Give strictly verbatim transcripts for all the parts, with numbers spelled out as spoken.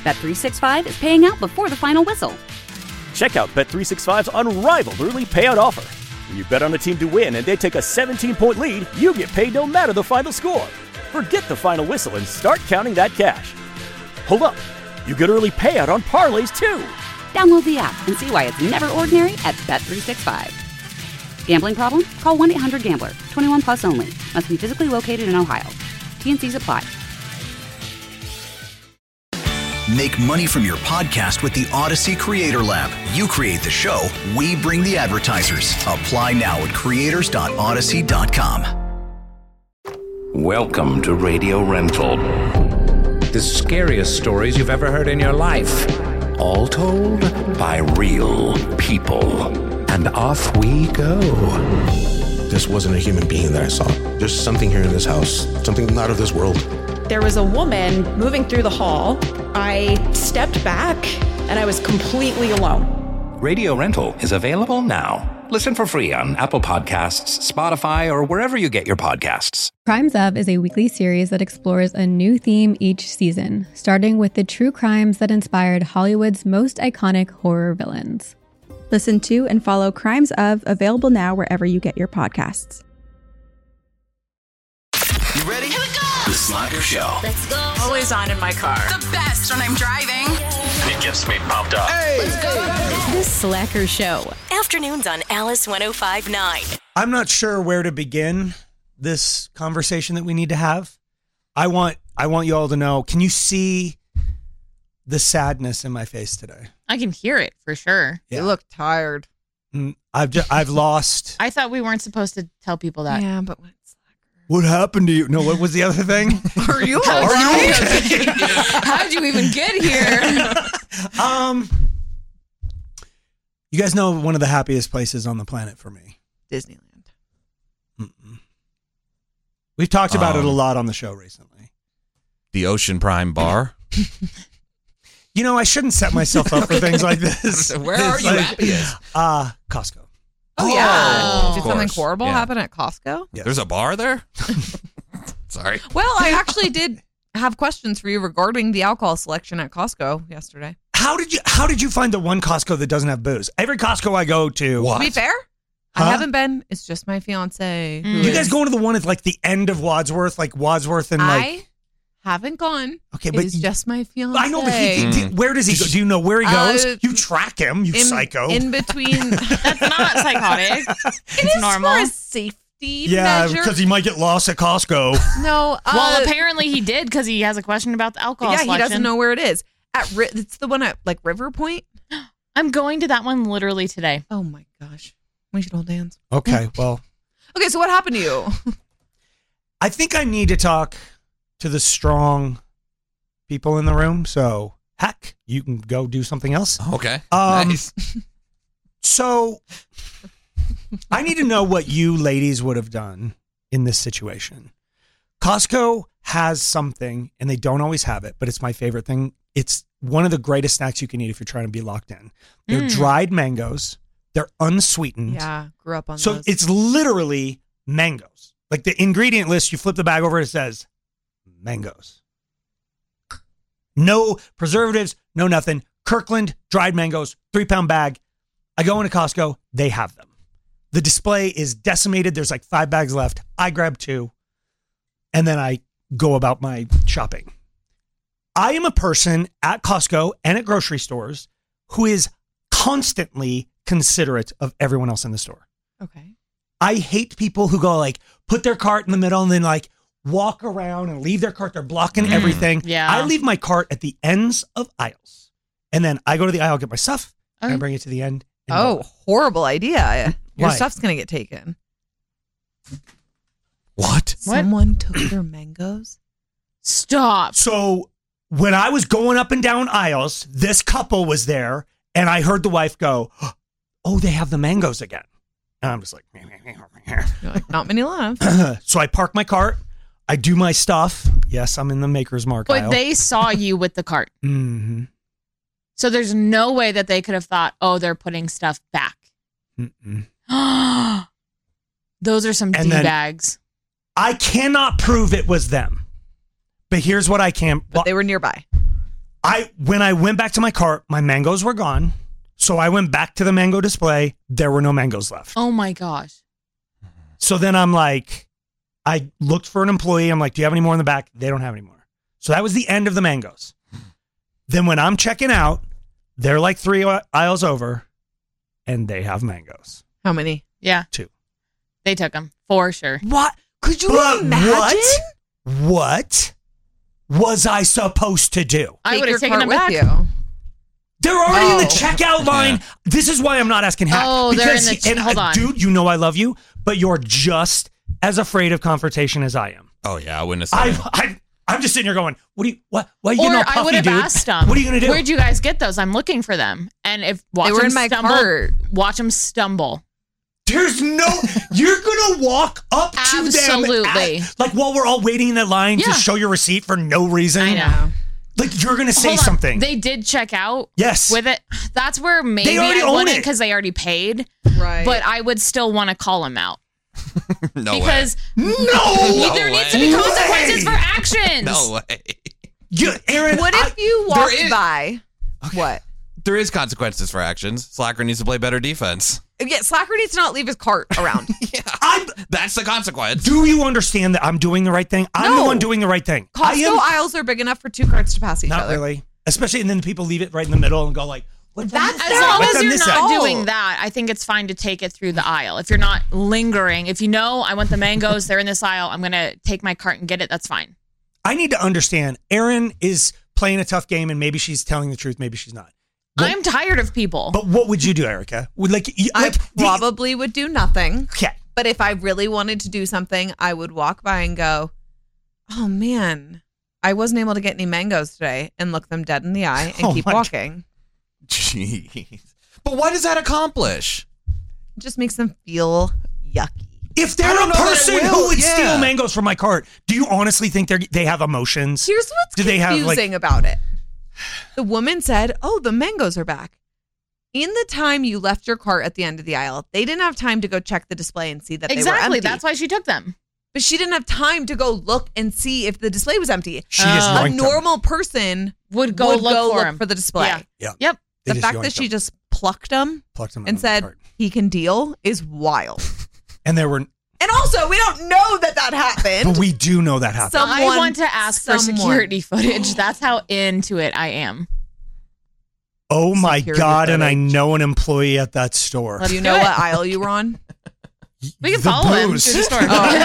Bet three sixty-five is paying out before the final whistle. Check out Bet three sixty-five's unrivaled early payout offer. When you bet on a team to win and they take a seventeen-point lead, you get paid no matter the final score. Forget the final whistle and start counting that cash. Hold up. You get early payout on parlays, too. Download the app and see why it's never ordinary at Bet three sixty-five. Gambling problem? Call one eight hundred gambler. twenty-one plus only. Must be physically located in Ohio. T N Cs apply. Make money from your podcast with the Odyssey Creator Lab. You create the show, we bring the advertisers. Apply now at creators dot odyssey dot com. Welcome to Radio Rental. The scariest stories you've ever heard in your life. All told by real people. And off we go. This wasn't a human being that I saw. There's something here in this house, something not of this world. There was a woman moving through the hall. I stepped back and I was completely alone. Radio Rental is available now. Listen for free on Apple Podcasts, Spotify, or wherever you get your podcasts. Crimes Of is a weekly series that explores a new theme each season, starting with the true crimes that inspired Hollywood's most iconic horror villains. Listen to and follow Crimes Of, available now wherever you get your podcasts. You ready? Here we go! The Slacker Show. Let's go. Always on in my car. The best when I'm driving. It gets me pumped up. Hey! Let's go. The Slacker Show. Afternoons on Alice one oh five point nine. I'm not sure where to begin this conversation that we need to have. I want I want you all to know, can you see the sadness in my face today? I can hear it for sure. Yeah. You look tired. I've just, I've lost. I thought we weren't supposed to tell people that. Yeah, but what? What happened to you? No, what was the other thing? Are you How Are you okay? How'd you even get here? um, you guys know one of the happiest places on the planet for me? Disneyland. Mm-mm. We've talked about um, it a lot on the show recently. The Ocean Prime Bar. You know, I shouldn't set myself up for things like this. Where are It's you like, happiest? Uh, Costco. Oh, yeah. Oh, Did of something course. horrible Yeah. happen at Costco? Yeah. There's a bar there? Sorry. Well, I actually did have questions for you regarding the alcohol selection at Costco yesterday. How did you How did you find the one Costco that doesn't have booze? Every Costco I go to. What? To be fair, Huh? I haven't been. It's just my fiance. Who Mm. You is- guys going to the one at like the end of Wadsworth, like Wadsworth and like. I haven't gone. Okay, but it's you- just my fiance. I know, but he, he- he- where does he go? Do you know where he goes? Uh, you track him, you in, psycho. In between. That's not psychotic. It is normal. for a safety yeah, measure. because he might get lost at Costco. No. Uh, Well, apparently he did because he has a question about the alcohol yeah, selection. he doesn't know where it is. At Ri- it's the one at like River Point. I'm going to that one literally today. Oh my gosh, we should hold hands. Okay, well, Okay, so what happened to you? I think I need to talk to the strong people in the room. So, heck, you can go do something else. Okay. Um, nice. So, I need to know what you ladies would have done in this situation. Costco has something, and they don't always have it, but it's my favorite thing. It's one of the greatest snacks you can eat if you're trying to be locked in. They're Mm. dried mangoes. They're unsweetened. Yeah, grew up on So those. it's literally mangoes. Like the ingredient list, you flip the bag over, it says mangoes. No preservatives, no nothing. Kirkland dried mangoes, three pound bag. I go into Costco, they have them. The display is decimated. There's like five bags left. I grab two, and then I go about my shopping. I am a person at Costco and at grocery stores who is constantly considerate of everyone else in the store. Okay. I hate people who go like put their cart in the middle and then like walk around and leave their cart. They're blocking Mm, everything. yeah. I leave my cart at the ends of aisles, and then I go to the aisle, get my stuff, and I Okay. bring it to the end. and Oh, go. horrible idea. Your Why? stuff's going to get taken. What? Someone took their mangoes? Stop. So when I was going up and down aisles, this couple was there, and I heard the wife go, "Oh, they have the mangoes again." And I'm just like, You're like, not many left. so I park my cart. I do my stuff. Yes, I'm in the Maker's Mark But aisle. they saw you with the cart. Mm-hmm. So there's no way that they could have thought, oh, they're putting stuff back. Mm-mm. Those are some And then- D-bags. I cannot prove it was them. But here's what I can. But they were nearby. I when I went back to my cart, my mangoes were gone. So I went back to the mango display. There were no mangoes left. Oh my gosh. So then I'm like, I looked for an employee. I'm like, do you have any more in the back? They don't have any more. So that was the end of the mangoes. Then when I'm checking out, they're like three aisles over and they have mangoes. How many? Yeah. Two. They took them for sure. What? Could you But imagine? What? What was I supposed to do? I would have Take taken your them cart back. with you. They're already in the Oh. checkout line. Yeah. This is why I'm not asking how. Oh, they're in because, the- and, hold uh, on. dude, you know I love you, but you're just as afraid of confrontation as I am. Oh yeah, I wouldn't have said I, it. I, I'm just sitting here going, what do you, what, what are you Or know, I puffy, would have dude? asked them. What are you going to do? Where'd you guys get those? I'm looking for them. And if watch They were them in my stumble, cart. watch them stumble. There's no, you're going to walk up to them. Absolutely. at- like while we're all waiting in that line Yeah. to show your receipt for no reason. I know. Like you're going to say Hold on. something. They did check out. Yes. With it. That's where maybe They already I own wouldn't it. because they already paid. Right. But I would still want to call them out. No because no, No there way. needs to be consequences for actions. No way. you, Aaron, What I- if you there walked is- by? What? There is consequences for actions. Slacker needs to play better defense. Yeah, Slacker needs to not leave his cart around. I'm, That's the consequence. do you understand that I'm doing the right thing? I'm the No. one doing the right thing. I Costco am aisles are big enough for two carts to pass each not other. really, especially, and then people leave it right in the middle and go like, "What? That's As Yeah, long what's as on you're this not end? doing that, I think it's fine to take it through the aisle. If you're not lingering, if you know I want the mangoes, they're in this aisle, I'm gonna take my cart and get it. That's fine. I need to understand. Erin is playing a tough game, and maybe she's telling the truth, maybe she's not. What- I'm tired of people. But what would you do, Erica? Would like, you, I like the- probably would do nothing. okay. But if I really wanted to do something, I would walk by and go, oh man, I wasn't able to get any mangoes today, and look them dead in the eye and Oh keep my walking. Jeez. But what does that accomplish? It just makes them feel yucky. If I they're don't a know that it person will, who would yeah. steal mangoes from my cart, do you honestly think they they have emotions? Here's what's Do they have, like- confusing about it. The woman said, oh, the mangoes are back. In the time you left your cart at the end of the aisle, they didn't have time to go check the display and see that they were exactly. empty. That's why she took them. But she didn't have time to go look and see if the display was empty. She just Oh. A yoinked them. normal person Would go would look go for look him. for the display. Yeah. Yeah. Yep. They The just fact yoinked that she them. just plucked them Plucked them out and of the said cart. he can deal is wild. And there were, And also, we don't know that that happened. but we do know that happened. Some- I Someone- want to ask for someone. security footage. That's how into it I am. Oh my Security God, and I footage. know an employee at that store. Let's Do you do know it. what aisle you were on? We can The follow him booze. to the store.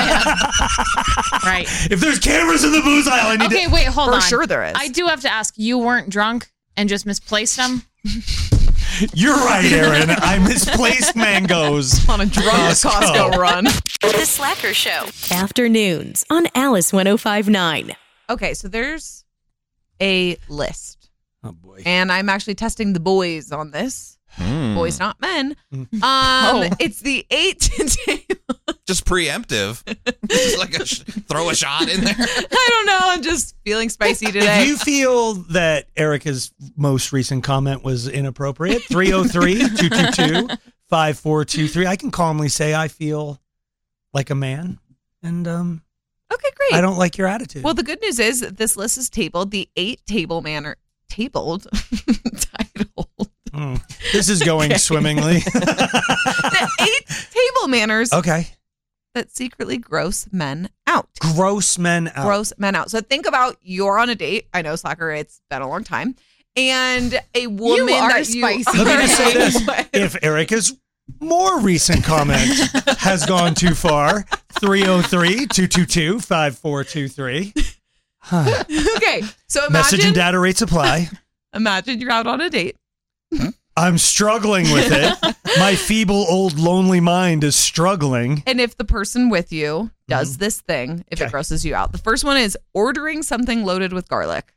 Oh. Right. If there's cameras in the booze aisle, I need Okay, to. wait, hold For on. sure there is. I do have to ask, you weren't drunk and just misplaced them? You're right, Aaron. I misplaced mangoes. On a drunk Costco. Costco run. The Slacker Show. Afternoons on Alice one oh five point nine. Okay, so there's a list. Oh boy. And I'm actually testing the boys on this. Hmm. Boys, not men. Um, Oh. It's the eight to table. Just preemptive. Just like a sh- throw a shot in there. I don't know. I'm just feeling spicy today. If you feel that Erica's most recent comment was inappropriate, three oh three, two two two, five four two three, I can calmly say I feel like a man. And um, okay, great. I don't like your attitude. Well, the good news is that this list is tabled. The eight table manner tabled titled. Mm, this is going Okay. swimmingly. The eight table manners Okay. that secretly gross men out. Gross men out. Gross men out. So think about you're on a date. I know, Slacker, it's been a long time. And a woman are that spicy. you Let me just say this. What? If Erica's more recent comment has gone too far, three oh three, two two two, five four two three. Huh. Okay, so Message imagine, and data rates apply. imagine you're out on a date. I'm struggling with it. My feeble old lonely mind is struggling. And if the person with you does this thing, if Okay. it grosses you out, the first one is ordering something loaded with garlic.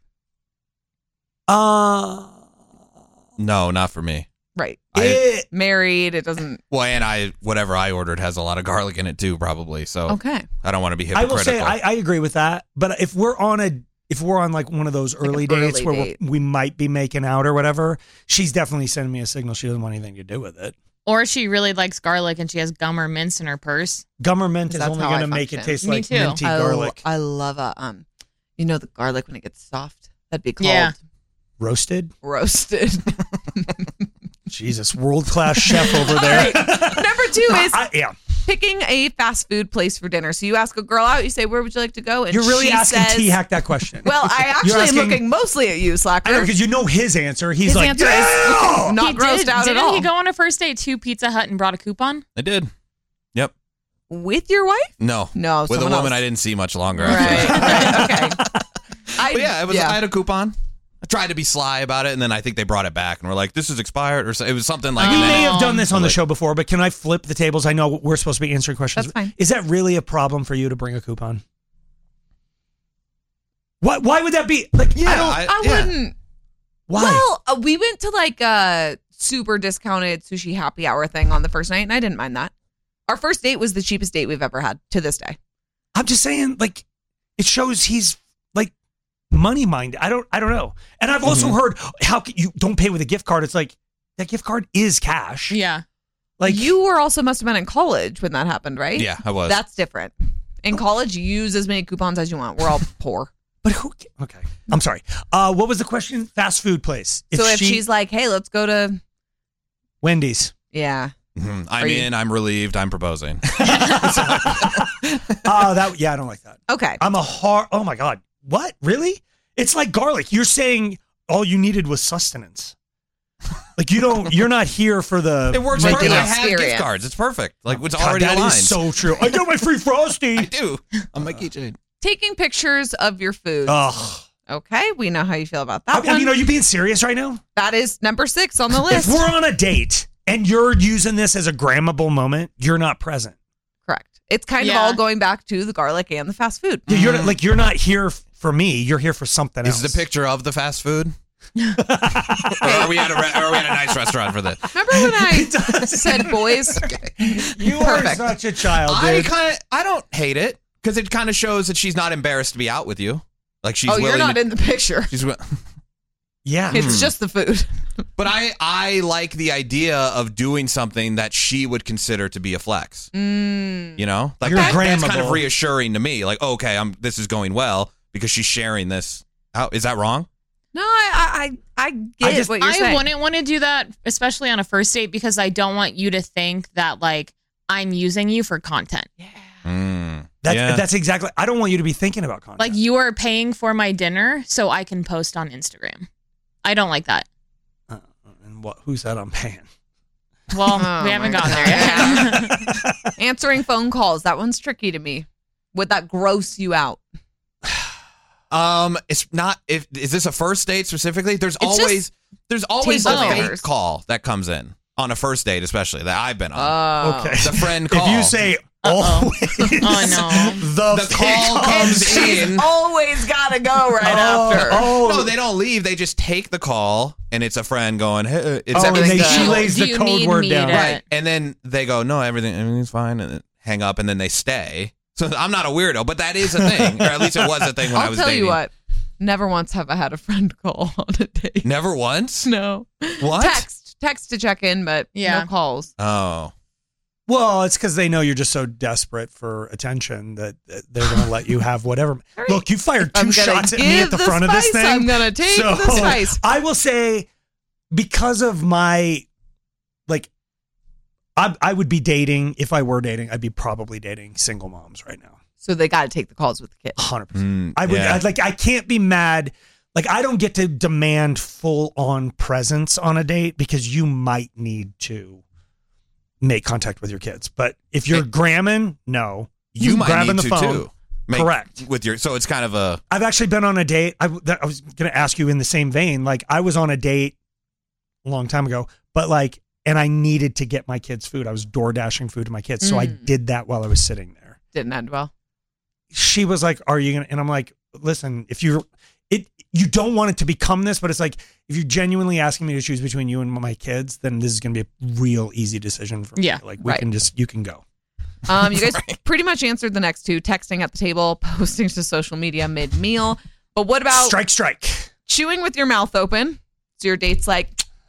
Uh, No, not for me. Right. I- it, Married, it doesn't. Well, and I whatever I ordered has a lot of garlic in it too, probably. So Okay. I don't want to be I hypocritical. will say I, I agree with that. But if we're on a if we're on like one of those Like an early dates early where date. we're, we might be making out or whatever, she's definitely sending me a signal she doesn't want anything to do with it. Or she really likes garlic and she has gum or mints in her purse. Gum or mint is That's only how going I to make it function. taste Me like too. minty I, garlic. I love a um, you know the garlic when it gets soft. That'd be called Yeah. Roasted? Roasted. Jesus, world-class chef over there. Right. Number two is I, yeah. picking a fast food place for dinner. So you ask a girl out, you say, where would you like to go? And You're really she asking says, T-Hack that question. Well, I actually asking, am looking mostly at you, Slacker. I know, because you know his answer. He's his like, answer yeah! is not He grossed did, out at didn't all. he go on a first date to Pizza Hut and brought a coupon? I did. Yep. With your wife? No. No, With a someone woman else. I didn't see much longer. Right, right, okay. I, But yeah, it was. yeah. I had a coupon. I tried to be sly about it, and then I think they brought it back and were like, "This is expired," or so, it was something like. We and then may it- have done this on the like- show before, but can I flip the tables? I know we're supposed to be answering questions. That's fine. Is that really a problem for you to bring a coupon? Why? Why would that be? Like, Yeah, I don't. I- I yeah. wouldn't. Why? Well, uh, we went to like a super discounted sushi happy hour thing on the first night, and I didn't mind that. Our first date was the cheapest date we've ever had to this day. I'm just saying, like, it shows he's like money minded. I don't. I don't know. And I've also Mhm. heard how can you don't pay with a gift card. It's like that gift card is cash. Yeah. Like You were also must have been in college when that happened, right? Yeah, I was. That's different. In college, you use as many coupons as you want. We're all poor. But who? ca- Okay, I'm sorry. Uh, what was the question? Fast food place. so if she- she's like, "Hey, let's go to," Wendy's. yeah, Mhm. I'm Are you- in. I'm relieved. I'm proposing. Oh, that. Yeah, I don't like that. okay. I'm a hard. Oh my god. What? Really? It's like garlic. You're saying all you needed was sustenance. Like you don't. You're not here for the. It works Like perfect. the I have experience. gift cards. It's perfect. Like it's God, already that aligned. is so true. I got my free frosty. I do on my keychain. Taking pictures of your food. Ugh. Okay, we know how you feel about that I, one. I mean, are you being serious right now? That is number six on the If list. we're on a date and you're using this as a grammable moment, you're not present. Correct. It's kind Yeah. of all going back to the garlic and the fast food. Yeah, You're like you're not here f- for me. You're here for something Is else. the picture of the fast food? or are we at a re- or are we at a nice restaurant for this? Remember when I said boys? You Perfect. are such a child, I dude. kind of I don't hate it because it kind of shows that she's not embarrassed to be out with you. Like she's Oh, you're willing not to, in the picture. she's wi- yeah. It's just the food. But I I like the idea of doing something that she would consider to be a flex. Mm. You know, like You're that, that's kind of grammable. reassuring to me. Like, okay, I'm this is going well because she's sharing this out. Is that wrong? No, I I, I get I just- what you're I saying. wouldn't want to do that, especially on a first date, because I don't want you to think that like I'm using you for content. Mm, That, yeah. That's exactly. I don't want you to be thinking about content. Like you are paying for my dinner so I can post on Instagram. I don't like that. Uh, and what? Who said I'm paying? Well, Oh, we haven't my gotten God. there yet. Answering phone calls. That one's tricky to me. Would that gross you out? Um, it's not. If is this a first date specifically? There's It's always just there's always table a manners. fake call that comes in on a first date, especially that I've been on. Oh. Okay. the friend call. If you say always, Oh, no. the, the call fake comes calls- in. Always gotta go right Oh, after. oh, No, they don't leave. They just take the call, and it's a friend going, "Hey, it's oh, and everything they, good." she Do lays the you code need word me down. to- Right, and then they go, "No, everything, everything's fine," and then hang up, and then they stay. So I'm not a weirdo, but that is a thing, or at least it was a thing when I'll I was tell dating. you what. Never once have I had a friend call on a date. Never once. No. What? Text. Text to check in, but Yeah. no calls. Oh, Well, it's because they know you're just so desperate for attention that that they're going to let you have whatever. right. Look, you fired I'm two gonna shots at me at give the the front of this spice, thing. I'm gonna take So, the spice. I will say, because of my, like, I, I would be dating, if I were dating, I'd be probably dating single moms right now. So they got to take the calls with the kids. one hundred percent. Mm, I would, yeah. I'd like, I can't be mad. Like, I don't get to demand full on presence on a date because you might need to make contact with your kids. But if you're It- gramming, no. you, might grabbing need the to phone. too. Make- Correct. With your, so it's kind of a I've actually been on a date. I, that, I was going to ask you in the same vein. Like, I was on a date a long time ago, but like, and I needed to get my kids food. I was door dashing food to my kids. So I Mm. did that while I was sitting there. Didn't end well. She was like, "Are you going to?" And I'm like, "Listen, if you're, it, you don't want it to become this, but it's like, if you're genuinely asking me to choose between you and my kids, then this is going to be a real easy decision for me. Yeah, Like, we right. can just, you can go. Um, you guys pretty much answered the next two: texting at the table, posting to social media mid meal. But what about Strike, strike. chewing with your mouth open? So your date's like,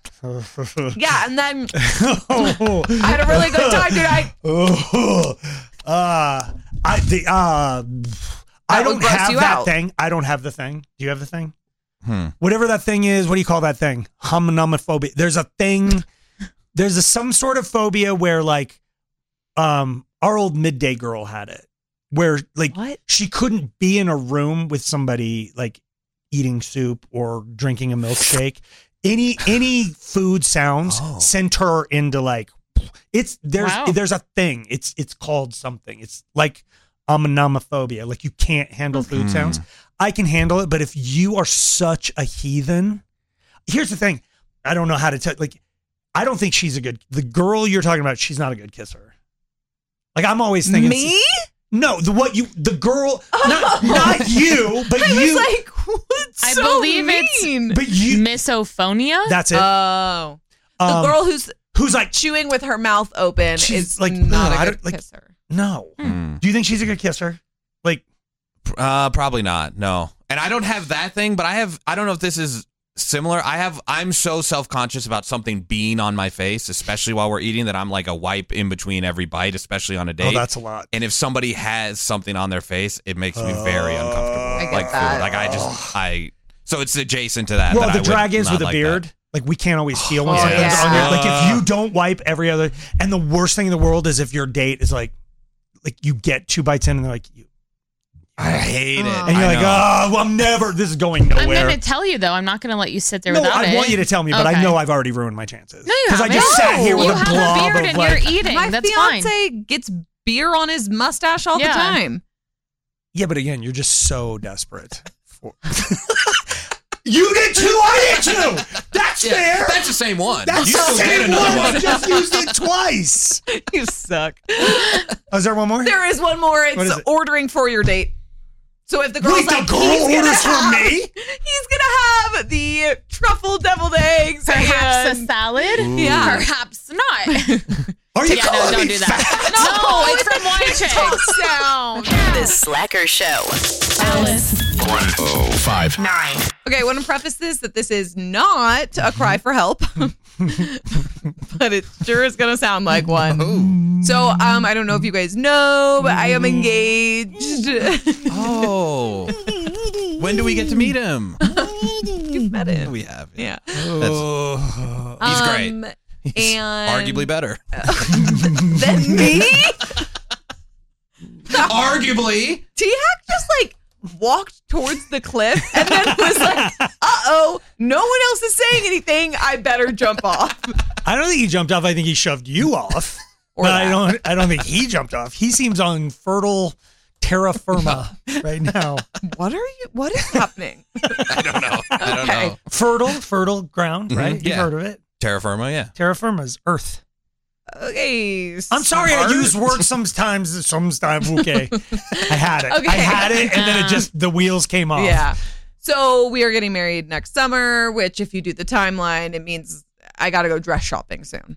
yeah, and then Oh. I had a really good time tonight. Oh, uh, I the uh, I That would don't gross have you that out. thing. I don't have the thing. Do you have the thing? Hmm. Whatever that thing is, what do you call that thing? Hominomophobia. There's a thing, there's a, some sort of phobia where like, um, our old midday girl had it, where like What? she couldn't be in a room with somebody like eating soup or drinking a milkshake. Any any food sounds Oh. sent her into like it's there's Wow. there's a thing. It's it's called something. It's like ominomophobia. Like you can't handle food Mm. sounds. I can handle it, but if you are such a heathen, here's the thing. I don't know how to tell. Like, I don't think she's a good. The girl you're talking about, she's not a good kisser. Like I'm always thinking Me? No, the what you the girl not not you, but I you. was like, what's I so believe mean? it's but you. misophonia. That's it. Oh. The Um, girl who's who's like chewing with her mouth open She's is like, not no, I a don't- good like- kisser. no. Hmm. Do you think she's a good kisser? Like Uh, probably not. No. And I don't have that thing, but I have. I don't know if this is similar. I have. I'm so self conscious about something being on my face, especially while we're eating, that I'm like a wipe in between every bite, especially on a date. oh, that's a lot. And if somebody has something on their face, it makes me very uncomfortable. I get like that. food. Like I just I. So it's adjacent to that. Well, that the I would drag is not with a like beard. that. Like we can't always feel when Oh, something's yeah. on your. Like if you don't wipe every other, and the worst thing in the world is if your date is like, like you get two bites in and they're like, you, I hate it. Oh. and you're I like, know. oh, well, I'm never. This is going I'm nowhere. going to tell you though. I'm not going to let you sit there No, without I it. want you to tell me, but I Okay. know I've already ruined my chances. No, you I haven't. just sat here with you a have blob a beard of and like. you're eating. My That's fiance fine. gets beer on his mustache all Yeah. the time. Yeah, but again, you're just so desperate. For... you did too. I did too. That's Yeah, fair. that's the same one. That's you the still get same another one. one. I just used it twice. You suck. Oh, is there one more? There is one more. What is It's it? ordering for your date. So if the girl's Wait, the like, girl he's gonna orders for have, me? He's gonna have the truffle deviled eggs. Perhaps and- a salad. Yeah. Perhaps not. Are you yeah, no, calling don't me do that. fat? No, it's from Wine Chicks. Talk sound. The Slacker Show. Alice. One oh five. Nine. Okay, I want to preface this that this is not a cry for help, but it sure is going to sound like one. So, um, I don't know if you guys know, but I am engaged. Oh. When do we get to meet him? You've met him. We have. Yeah. That's, he's great. Um, He's and arguably better. than me? Arguably. T-Hack just like walked towards the cliff and then was like, uh-oh, no one else is saying anything. I better jump off. I don't think he jumped off. I think he shoved you off. Or but I that. don't. I don't think he jumped off. He seems on fertile terra firma right now. What are you, what is happening? I don't know. I don't Okay. know. Fertile, fertile ground, right? Mhm, You've yeah. heard of it. Terra firma, yeah. Terra firma is Earth. Okay. I'm sorry, I smart. use words sometimes. Sometimes, okay. I had it. Okay. I had it, and then it just the wheels came off. Yeah. So we are getting married next summer, which if you do the timeline, it means I got to go dress shopping soon.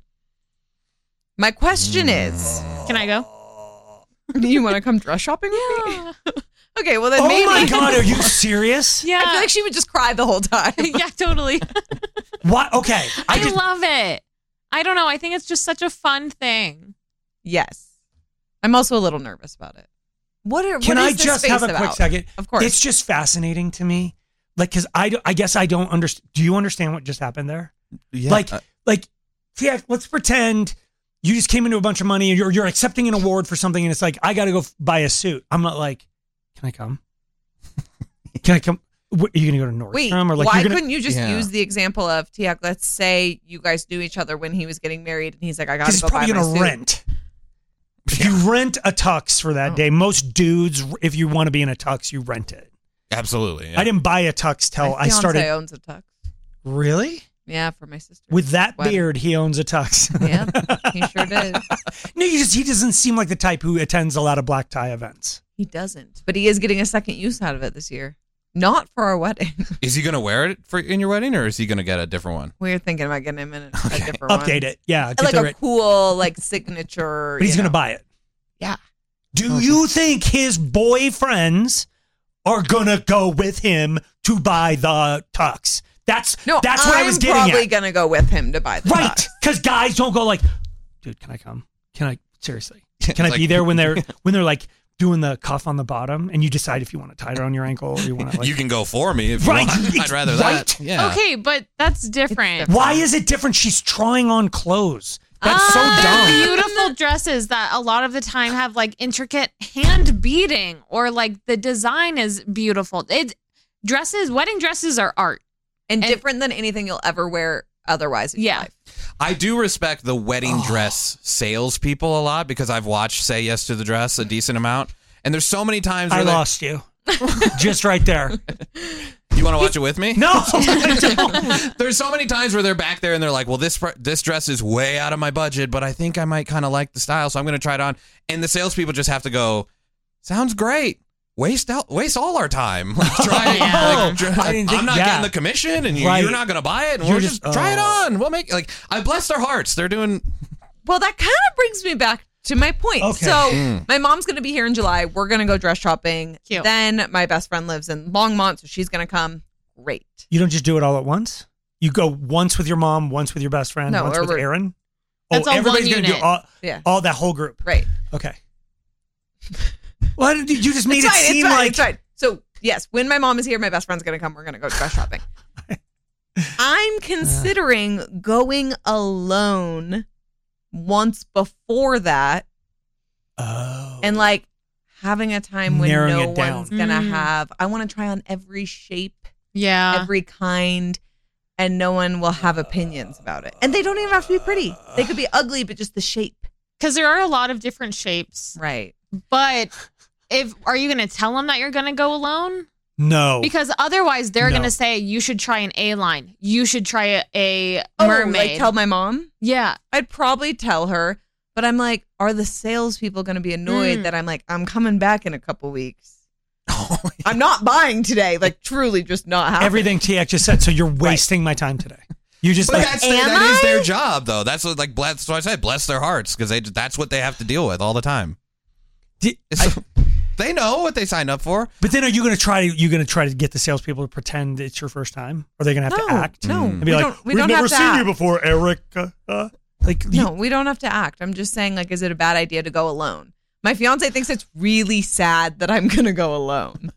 My question is, Can I go? do you want to come dress shopping with Yeah. me? Okay, well then Oh maybe. my God, are you serious? Yeah. I feel like she would just cry the whole time. yeah, totally. What? Okay. I, I just, love it. I don't know. I think it's just such a fun thing. Yes. I'm also a little nervous about it. What are Can what I is this just space have a quick about? second? Of course. It's just fascinating to me. Like, because I, do- I guess I don't understand. Do you understand what just happened there? Yeah. Like, uh, like, yeah, let's pretend you just came into a bunch of money and you're, you're accepting an award for something and it's like, I got to go f- buy a suit. I'm not like, can I come? Can I come? What, are you going to go to Nordstrom? Wait, or like, why you're gonna, couldn't you just Yeah. use the example of Tiak? Let's say you guys knew each other when he was getting married, and he's like, "I got Because to he's go buy probably my going to suit." rent. If you rent a tux for that day, most dudes, if you want to be in a tux, you rent it. Absolutely. Yeah. I didn't buy a tux till My I started. fiance owns a tux. Really? Yeah, for my sister. With that Wedding. beard, he owns a tux. Yeah, he sure did. No, he just he doesn't seem like the type who attends a lot of black tie events. He doesn't, but he is getting a second use out of it this year. Not for our wedding. Is he going to wear it for in your wedding, or is he going to get a different one? We're thinking about getting him in a, a different one. Update it, yeah. Get Like the a right- cool, like signature. but he's you going to know. buy it. Yeah. Do you think his boyfriends are going to go with him to buy the tux? That's No, that's what I'm I was getting probably at. gonna go with him to buy the Right, tux. because guys don't go like, dude, can I come? Can I seriously? Can I Like- be there when they're when they're like doing the cuff on the bottom, and you decide if you want to tie it around your ankle or you want to. Like, you can go for me if right, you want. I'd rather right? that. Yeah. Okay, but that's different. Why is it different? She's trying on clothes. That's uh, so dumb. Beautiful dresses that a lot of the time have like intricate hand beading, or like the design is beautiful. It's dresses, wedding dresses are art. And, and different than anything you'll ever wear otherwise in yeah. your life. I do respect the wedding oh. dress salespeople a lot because I've watched Say Yes to the Dress a decent amount. And there's so many times where I lost you. Just right there. You want to watch it with me? No. I don't. There's so many times where they're back there and they're like, well, this this dress is way out of my budget, but I think I might kind of like the style, so I'm going to try it on. And the salespeople just have to go, sounds great. Waste out, waste all our time. Like, try it. Oh, like, try, I didn't think, I'm not yeah. getting the commission, and you, Right. you're not going to buy it. And You're we'll just- just, try it oh. on. We'll make like I bless their hearts. They're doing. Well, that kind of brings me back to my point. Okay. So Mm. my mom's going to be here in July. We're going to go dress shopping. Cute. Then my best friend lives in Longmont, so she's going to come. Great. You don't just do it all at once? You go once with your mom, once with your best friend, No, once or with we're- Aaron? That's oh, all everybody's one going to do unit. all, Yeah. all that whole group. Right. Okay. Well, you just made It's it fine, seem it's fine, like it's fine. So yes, when my mom is here, my best friend's going to come. We're going to go dress shopping. I'm considering going alone once before that. Oh. And like having a time when Narrowing no it down. one's gonna Mm. have. I want to try on every shape, Yeah. every kind, and no one will have opinions about it. And they don't even have to be pretty. They could be ugly, but just the shape. Because there are a lot of different shapes. Right. But if are you going to tell them that you're going to go alone? No. Because otherwise they're No. going to say you should try an A line. You should try a, a Oh, mermaid. like tell my mom? yeah. I'd probably tell her, but I'm like, are the salespeople going to be annoyed Mm. that I'm like, I'm coming back in a couple weeks? I'm not buying today. Like, truly, just not happening. Everything T X just said, so you're wasting my time today. You just But like, that's the, Am that is I? their job, though. That's what like bless. That's what I said. Bless their hearts because they that's what they have to deal with all the time. Di- It's- they know what they signed up for. but then are you going to try? You going to try to get the salespeople to pretend it's your first time? Are they going to have No, to act? no. And be We like, don't- we we've don't never have to seen you act." before, Eric. Uh, uh. Like, you- No, we don't have to act. I'm just saying, like, is it a bad idea to go alone? My fiance thinks it's really sad that I'm going to go alone.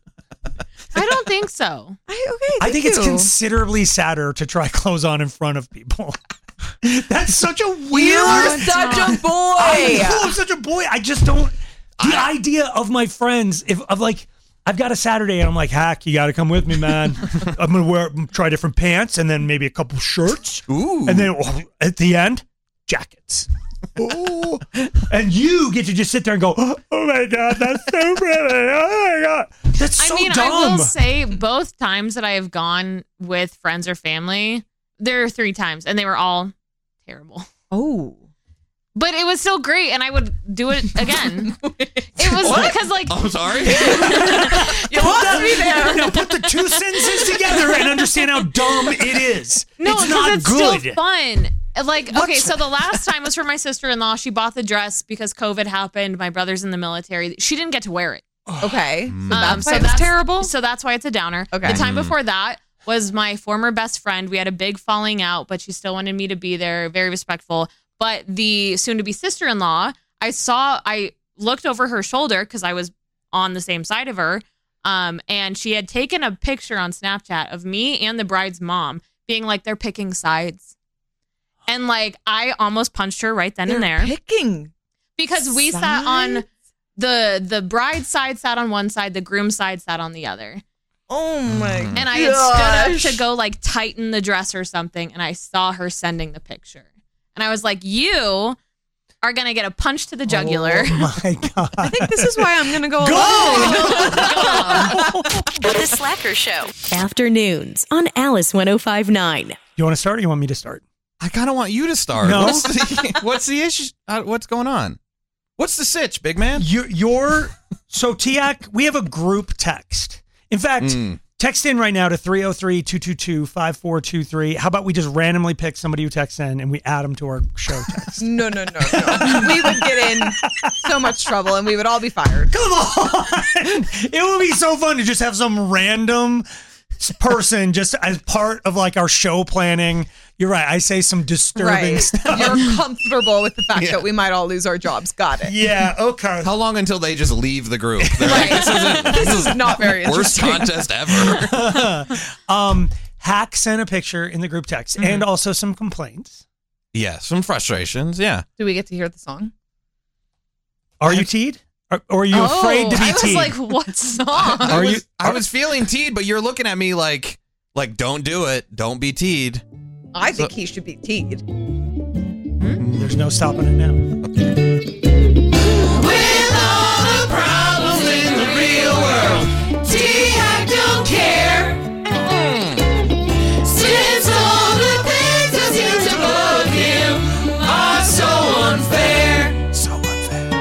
I don't think so. I, okay, I thank think it's you. considerably sadder to try clothes on in front of people. That's such a weird. You're such a boy. I know I'm such a boy. I just don't. The idea of my friends, if of like, I've got a Saturday and I'm like, Hack, you got to come with me, man. I'm gonna wear, try different pants and then maybe a couple shirts. Ooh. And then oh, at the end, jackets. Ooh. And you get to just sit there and go, oh my God, that's so pretty. Oh my God. That's so I mean, dumb. I will say both times that I have gone with friends or family, there are three times, and they were all terrible. Oh. But it was still great, and I would do it again. It was What? because, like, I'm sorry. You lost me there. Now put the two sentences together and understand how dumb it is. no, it's because not it's good. still fun. Like, What's- okay, so the last time was for my sister-in-law. She bought the dress because COVID happened. My brother's in the military. She didn't get to wear it. Okay. So Um, that's so why it was that's terrible. So that's why it's a downer. Okay. The time before that was my former best friend. We had a big falling out, but she still wanted me to be there, very respectful. But the soon-to-be sister-in-law, I saw, I looked over her shoulder because I was on the same side of her, um, and she had taken a picture on Snapchat of me and the bride's mom being like, they're picking sides. And like, I almost punched her right then They're and there. picking. Because we sides? sat on the the bride's side sat on one side, the groom's side sat on the other. Oh my god. And I had stood up to go like tighten the dress or something, and I saw her sending the picture. And I was like, you are going to get a punch to the jugular. Oh my God. I think this is why I'm going to go alone. The Slacker Show. Afternoons on Alice one oh five point nine. You want to start or you want me to start? I kind of want you to start. No? What's the, what's the issue? Uh, what's going on? What's the sitch, big man? You, you're, so Tiak, we have a group text. In fact, Mm. text in right now to three oh three, two two two, five four two three. How about we just randomly pick somebody who texts in and we add them to our show text? No, no, no, no. We would get in so much trouble and we would all be fired. Come on. It would be so fun to just have some random person just as part of like our show planning. You're right. I say some disturbing Right. stuff. You're comfortable with the fact Yeah. that we might all lose our jobs. Got it. Yeah. Okay. How long until they just leave the group? They're like, this, isn't, This is not very worst interesting. contest ever. um, Hack sent a picture in the group text Mhm. and also some complaints. Yeah, some frustrations. Yeah. Do we get to hear the song? Are you teed? Or, or are you afraid to be I was teed? like, what song? I Are was, you- I was feeling teed, but you're looking at me like, like, don't do it. Don't be teed. I think he should be teed. There's no stopping it now. With all the problems in the real world, T-Hack don't care. Since all the things that seem to bug him are so unfair. So unfair.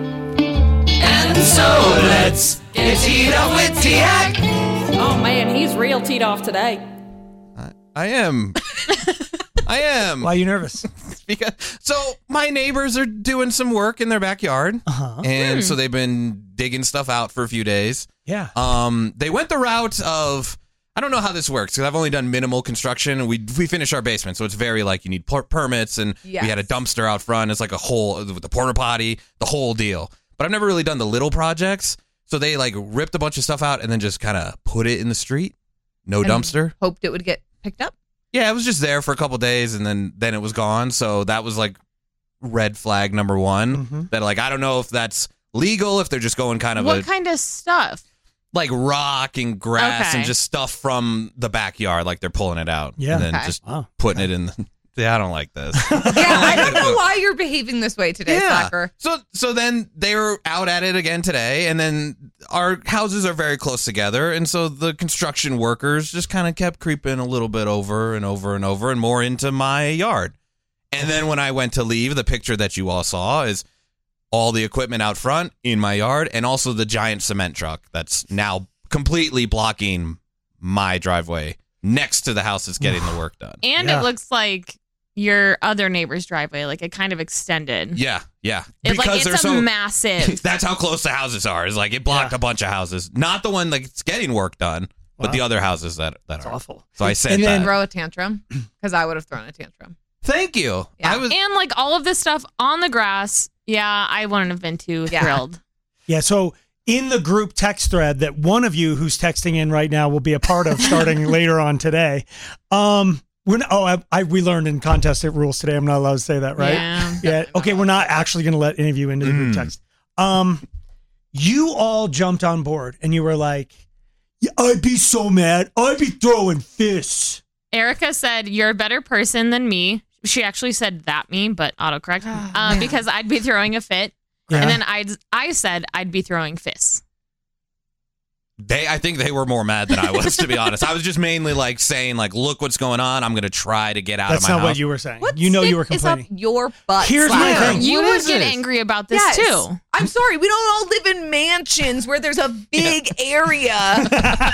And so let's get teed up with T-Hack. Oh man, he's real teed off today. I am. I am. Why are you nervous? Because so my neighbors are doing some work in their backyard, uh-huh. and Hmm. so they've been digging stuff out for a few days. Yeah. Um, they went the route of I don't know how this works because I've only done minimal construction. We we finished our basement, so it's very like you need per- permits, and Yes. we had a dumpster out front. It's like a whole with the porta potty, the whole deal. But I've never really done the little projects, so they like ripped a bunch of stuff out and then just kind of put it in the street. No And dumpster. Hoped it would get picked up. Yeah, it was just there for a couple days and then then it was gone. So that was like red flag number one. Mm-hmm. That like I don't know if that's legal, if they're just going kind of What a, kind of stuff? like rock and grass Okay. and just stuff from the backyard, like they're pulling it out. Yeah. And then Okay. just Wow. putting it in the, yeah, I don't like this. Yeah, I don't know why you're behaving this way today, Yeah. Slacker. So so then they were out at it again today, and then our houses are very close together, and so the construction workers just kind of kept creeping a little bit over and over and over and more into my yard. And then when I went to leave, the picture that you all saw is all the equipment out front in my yard, and also the giant cement truck that's now completely blocking my driveway next to the house that's getting the work done. And Yeah. it looks like your other neighbor's driveway, like it kind of extended. Yeah, yeah. It, like they're it's a massive. That's how close the houses are. Is like it blocked Yeah. a bunch of houses. Not the one that's getting work done, but Wow. the other houses that that That's are. awful. So I said And then- that. Throw a tantrum because I would have thrown a tantrum. Thank you. Yeah. I was. And like all of this stuff on the grass. Yeah, I wouldn't have been too Yeah. thrilled. Yeah. So in the group text thread that one of you who's texting in right now will be a part of starting later on today. Um, we're not, oh, I, I we learned in contest rules today. I'm not allowed to say that, right? Yeah. Yeah. Okay. We're not actually going to let any of you into the group Mm. text. Um, you all jumped on board and you were like, yeah, I'd be so mad. I'd be throwing fists. Erica said, "You're a better person than me." She actually said that me, but autocorrect. Oh, uh, man. because I'd be throwing a fit. Yeah. And then I I said I'd be throwing fists. They. I think they were more mad than I was, to be honest. I was just mainly like saying, like, look what's going on. I'm gonna try to get out That's of my not house. what you were saying. What you know you were stick is up complaining. your butt? Here's my Slacker? thing. You What would is get this? angry about this Yes. too. I'm sorry, we don't all live in mansions where there's a big area.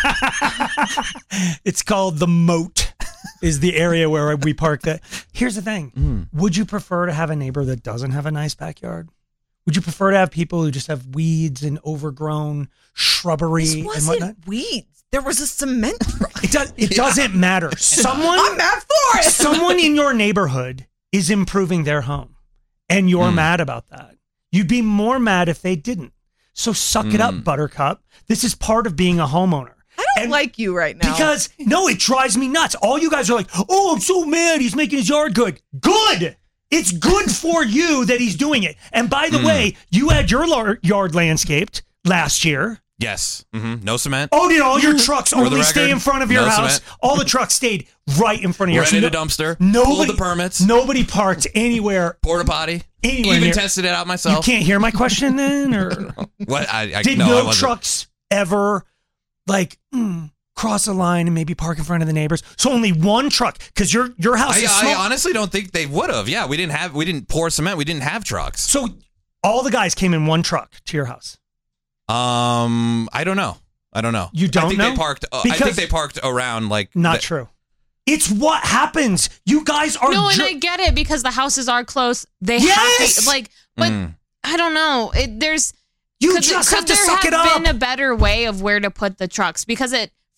It's called the moat. Is the area where we park that. Here's the thing. Mm. Would you prefer to have a neighbor that doesn't have a nice backyard? Would you prefer to have people who just have weeds and overgrown shrubbery This and wasn't whatnot? weeds. There was a cement truck. It, does, it doesn't matter. Someone, I'm mad for it. someone in your neighborhood is improving their home, and you're Mm. mad about that. You'd be more mad if they didn't. So suck it up, Mm. Buttercup. This is part of being a homeowner. I don't And- like you right now. Because, no, it drives me nuts. All you guys are like, oh, I'm so mad he's making his yard good. Good. It's good for you that he's doing it. And by the Mm. way, you had your lar- yard landscaped last year. Yes. hmm No cement. Oh, did all your trucks For the only stay record, in front of your no house? cement. All the trucks stayed right in front of your house. Rented No- a dumpster. Nobody, Pulled the permits. Nobody parked anywhere. Porta potty. Anywhere Even near- tested it out You myself. can't hear my question then? Or What? I, I did no, I no wasn't. trucks ever like mm, cross a line and maybe park in front of the neighbors? So only one truck, because your your house I, is I small. honestly don't think they would have. Yeah, we didn't have. We didn't pour cement. We didn't have trucks. So all the guys came in one truck to your house. Um, I don't know. I don't know. You don't I think know? they parked. Uh, I Because- think they parked around like. Not the- true. It's what happens. You guys are No, and jer- I get it because the houses are close. They Yes! have to like, but Mm. I don't know. It, there's You could, just could have to there suck have it up. been a better way of where to put the trucks because it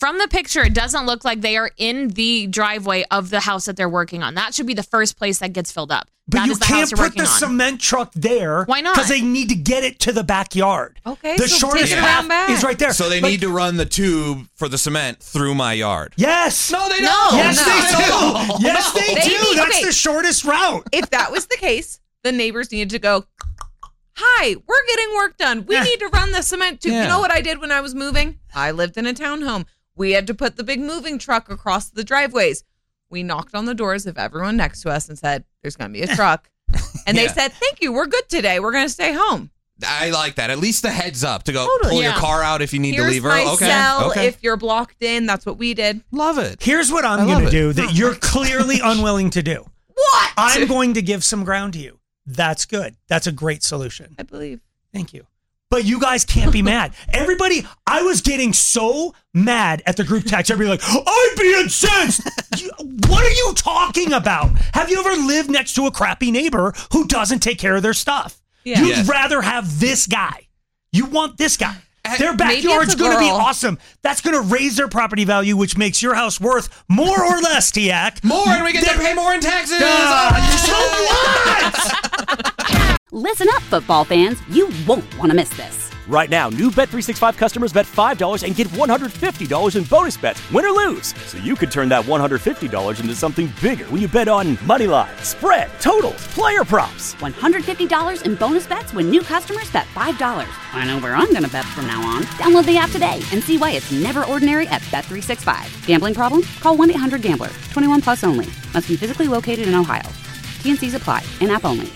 From the picture, it doesn't look like they are in the driveway of the house that they're working on. That should be the first place that gets filled up. But That you is the house can't you're put working the on. cement truck there. Why not? Because they need to get it to the backyard. Okay, The so shortest take it path around back. is right there. So they Like- need to run the tube for the cement through my yard. Yes. No, they No, don't. Yes, no, they no. do. Yes, they, They do. need- That's okay. the shortest route. If that was the case, the neighbors needed to go, hi, we're getting work done. We Yeah. need to run the cement tube. Yeah. You know what I did when I was moving? I lived in a townhome. We had to put the big moving truck across the driveways. We knocked on the doors of everyone next to us and said, there's going to be a truck. And they Yeah. said, thank you. We're good today. We're going to stay home. I like that. At least the heads up to go Totally. pull Yeah. your car out if you need Here's to leave her. my Okay. cell. okay. If you're blocked in, that's what we did. Love it. Here's what I'm I love going to it. do that you're clearly unwilling to do. What? I'm going to give some ground to you. That's good. That's a great solution. I believe. Thank you. But you guys can't be mad. Everybody, I was getting so mad at the group text. Everybody like, I'd be incensed. You- what are you talking about? Have you ever lived next to a crappy neighbor who doesn't take care of their stuff? Yeah. You'd Yes. rather have this guy. You want this guy. Their maybe it's backyard's a going to be girl. awesome. That's going to raise their property value, which makes your house worth more or less, Tiak. More, and we get to pay more in taxes. Uh, so what? Listen up, football fans. You won't want to miss this. Right now, new Bet three sixty-five customers bet five dollars and get one hundred fifty dollars in bonus bets, win or lose. So you could turn that one hundred fifty dollars into something bigger when you bet on money line, spread, totals, player props. one hundred fifty dollars in bonus bets when new customers bet five dollars. I know where I'm going to bet from now on. Download the app today and see why it's never ordinary at Bet three sixty-five. Gambling problem? Call one eight hundred gambler. twenty-one plus only. Must be physically located in Ohio. T N Cs apply. In-app only.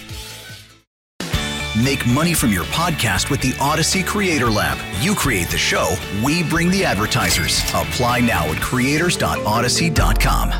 Make money from your podcast with the Odyssey Creator Lab. You create the show, we bring the advertisers. Apply now at creators dot odyssey dot com.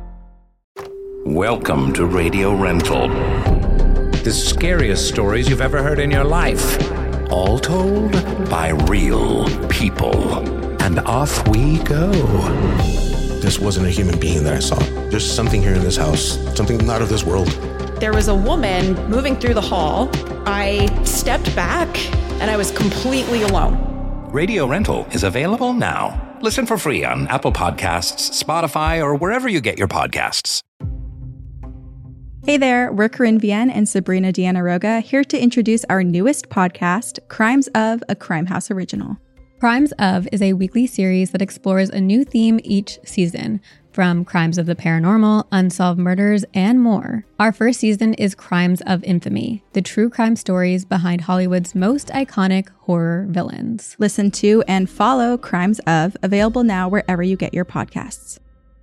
Welcome to Radio Rental. The scariest stories you've ever heard in your life. All told by real people. And off we go. This wasn't a human being that I saw. There's something here in this house, something not of this world. There was a woman moving through the hall. I stepped back and I was completely alone. Radio Rental is available now. Listen for free on Apple Podcasts, Spotify, or wherever you get your podcasts. Hey there, we're Corinne Vienne and Sabrina Deanna Roga here to introduce our newest podcast, Crimes of, a Crime House original. Crimes of is a weekly series that explores a new theme each season, from crimes of the paranormal, unsolved murders, and more. Our first season is Crimes of Infamy, the true crime stories behind Hollywood's most iconic horror villains. Listen to and follow Crimes of, available now wherever you get your podcasts.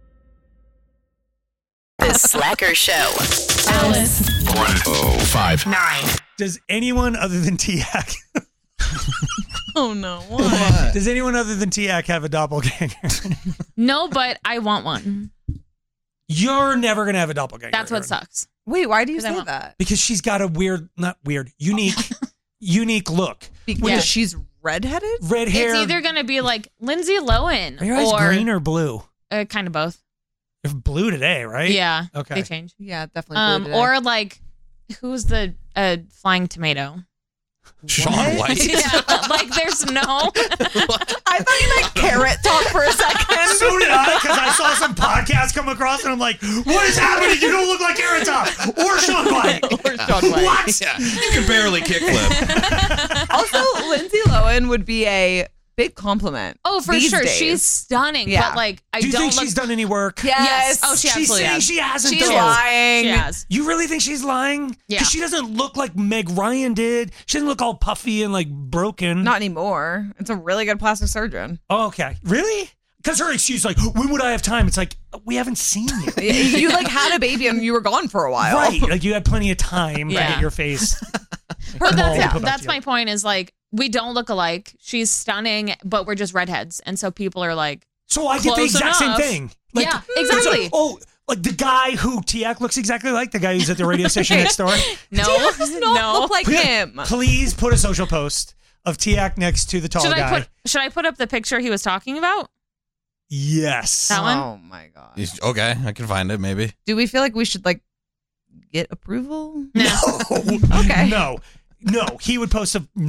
The Slacker Show. Alice. One, oh, five. Nine. Does anyone other than Tiak... Oh, no. What? Does anyone other than Tiak have a doppelganger? No, but I want one. You're never going to have a doppelganger. That's what Erin. sucks. Wait, why do you 'Cause I say want- that? Because she's got a weird, not weird, unique, unique look. Because Yeah. she's redheaded? Red hair. It's either going to be like Lindsay Lohan Are your eyes or green or blue? uh, kind of both. They're blue today, right? Yeah. Okay. They change. Yeah, definitely. Um, blue today. or like, who's the uh, flying tomato? Sean White. Yeah, like there's no. I thought you meant carrot top for a second. So did I, because I saw some podcast come across and I'm like, what is happening? You don't look like Carrot Top or Sean White. Or Sean White. What? Yeah, you can barely kickflip. Also, Lindsay Lohan would be a big compliment. Oh, for these sure, days. she's stunning. Yeah. But like, I Do you don't think look. she's done any work? Yes. Oh, she She's absolutely saying has. she hasn't She's though. lying. She has. You really think she's lying? Yeah. Because she doesn't look like Meg Ryan did. She doesn't look all puffy and like broken. Not anymore. It's a really good plastic surgeon. Oh, okay. Really? Because her excuse, like, when would I have time? It's like, we haven't seen you. You like had a baby and you were gone for a while. Right. Like, you had plenty of time to Yeah. get your face. But that's, Yeah. Put back that's my point. Is like we don't look alike. She's stunning, but we're just redheads, and so people are like, So I did the Close exact enough. same thing. Like, Yeah, there's a- exactly. oh, like the guy who Tiak looks exactly like, the guy who's at the radio station next door. no, Tiak does not no. look like him. Please put a social post of Tiak next to the tall Should guy. I put Should I put up the picture he was talking about? Yes. That one? Oh my god. He's- okay, I can find it maybe. Do we feel like we should like get approval? No. Okay. No. No. He would post a no.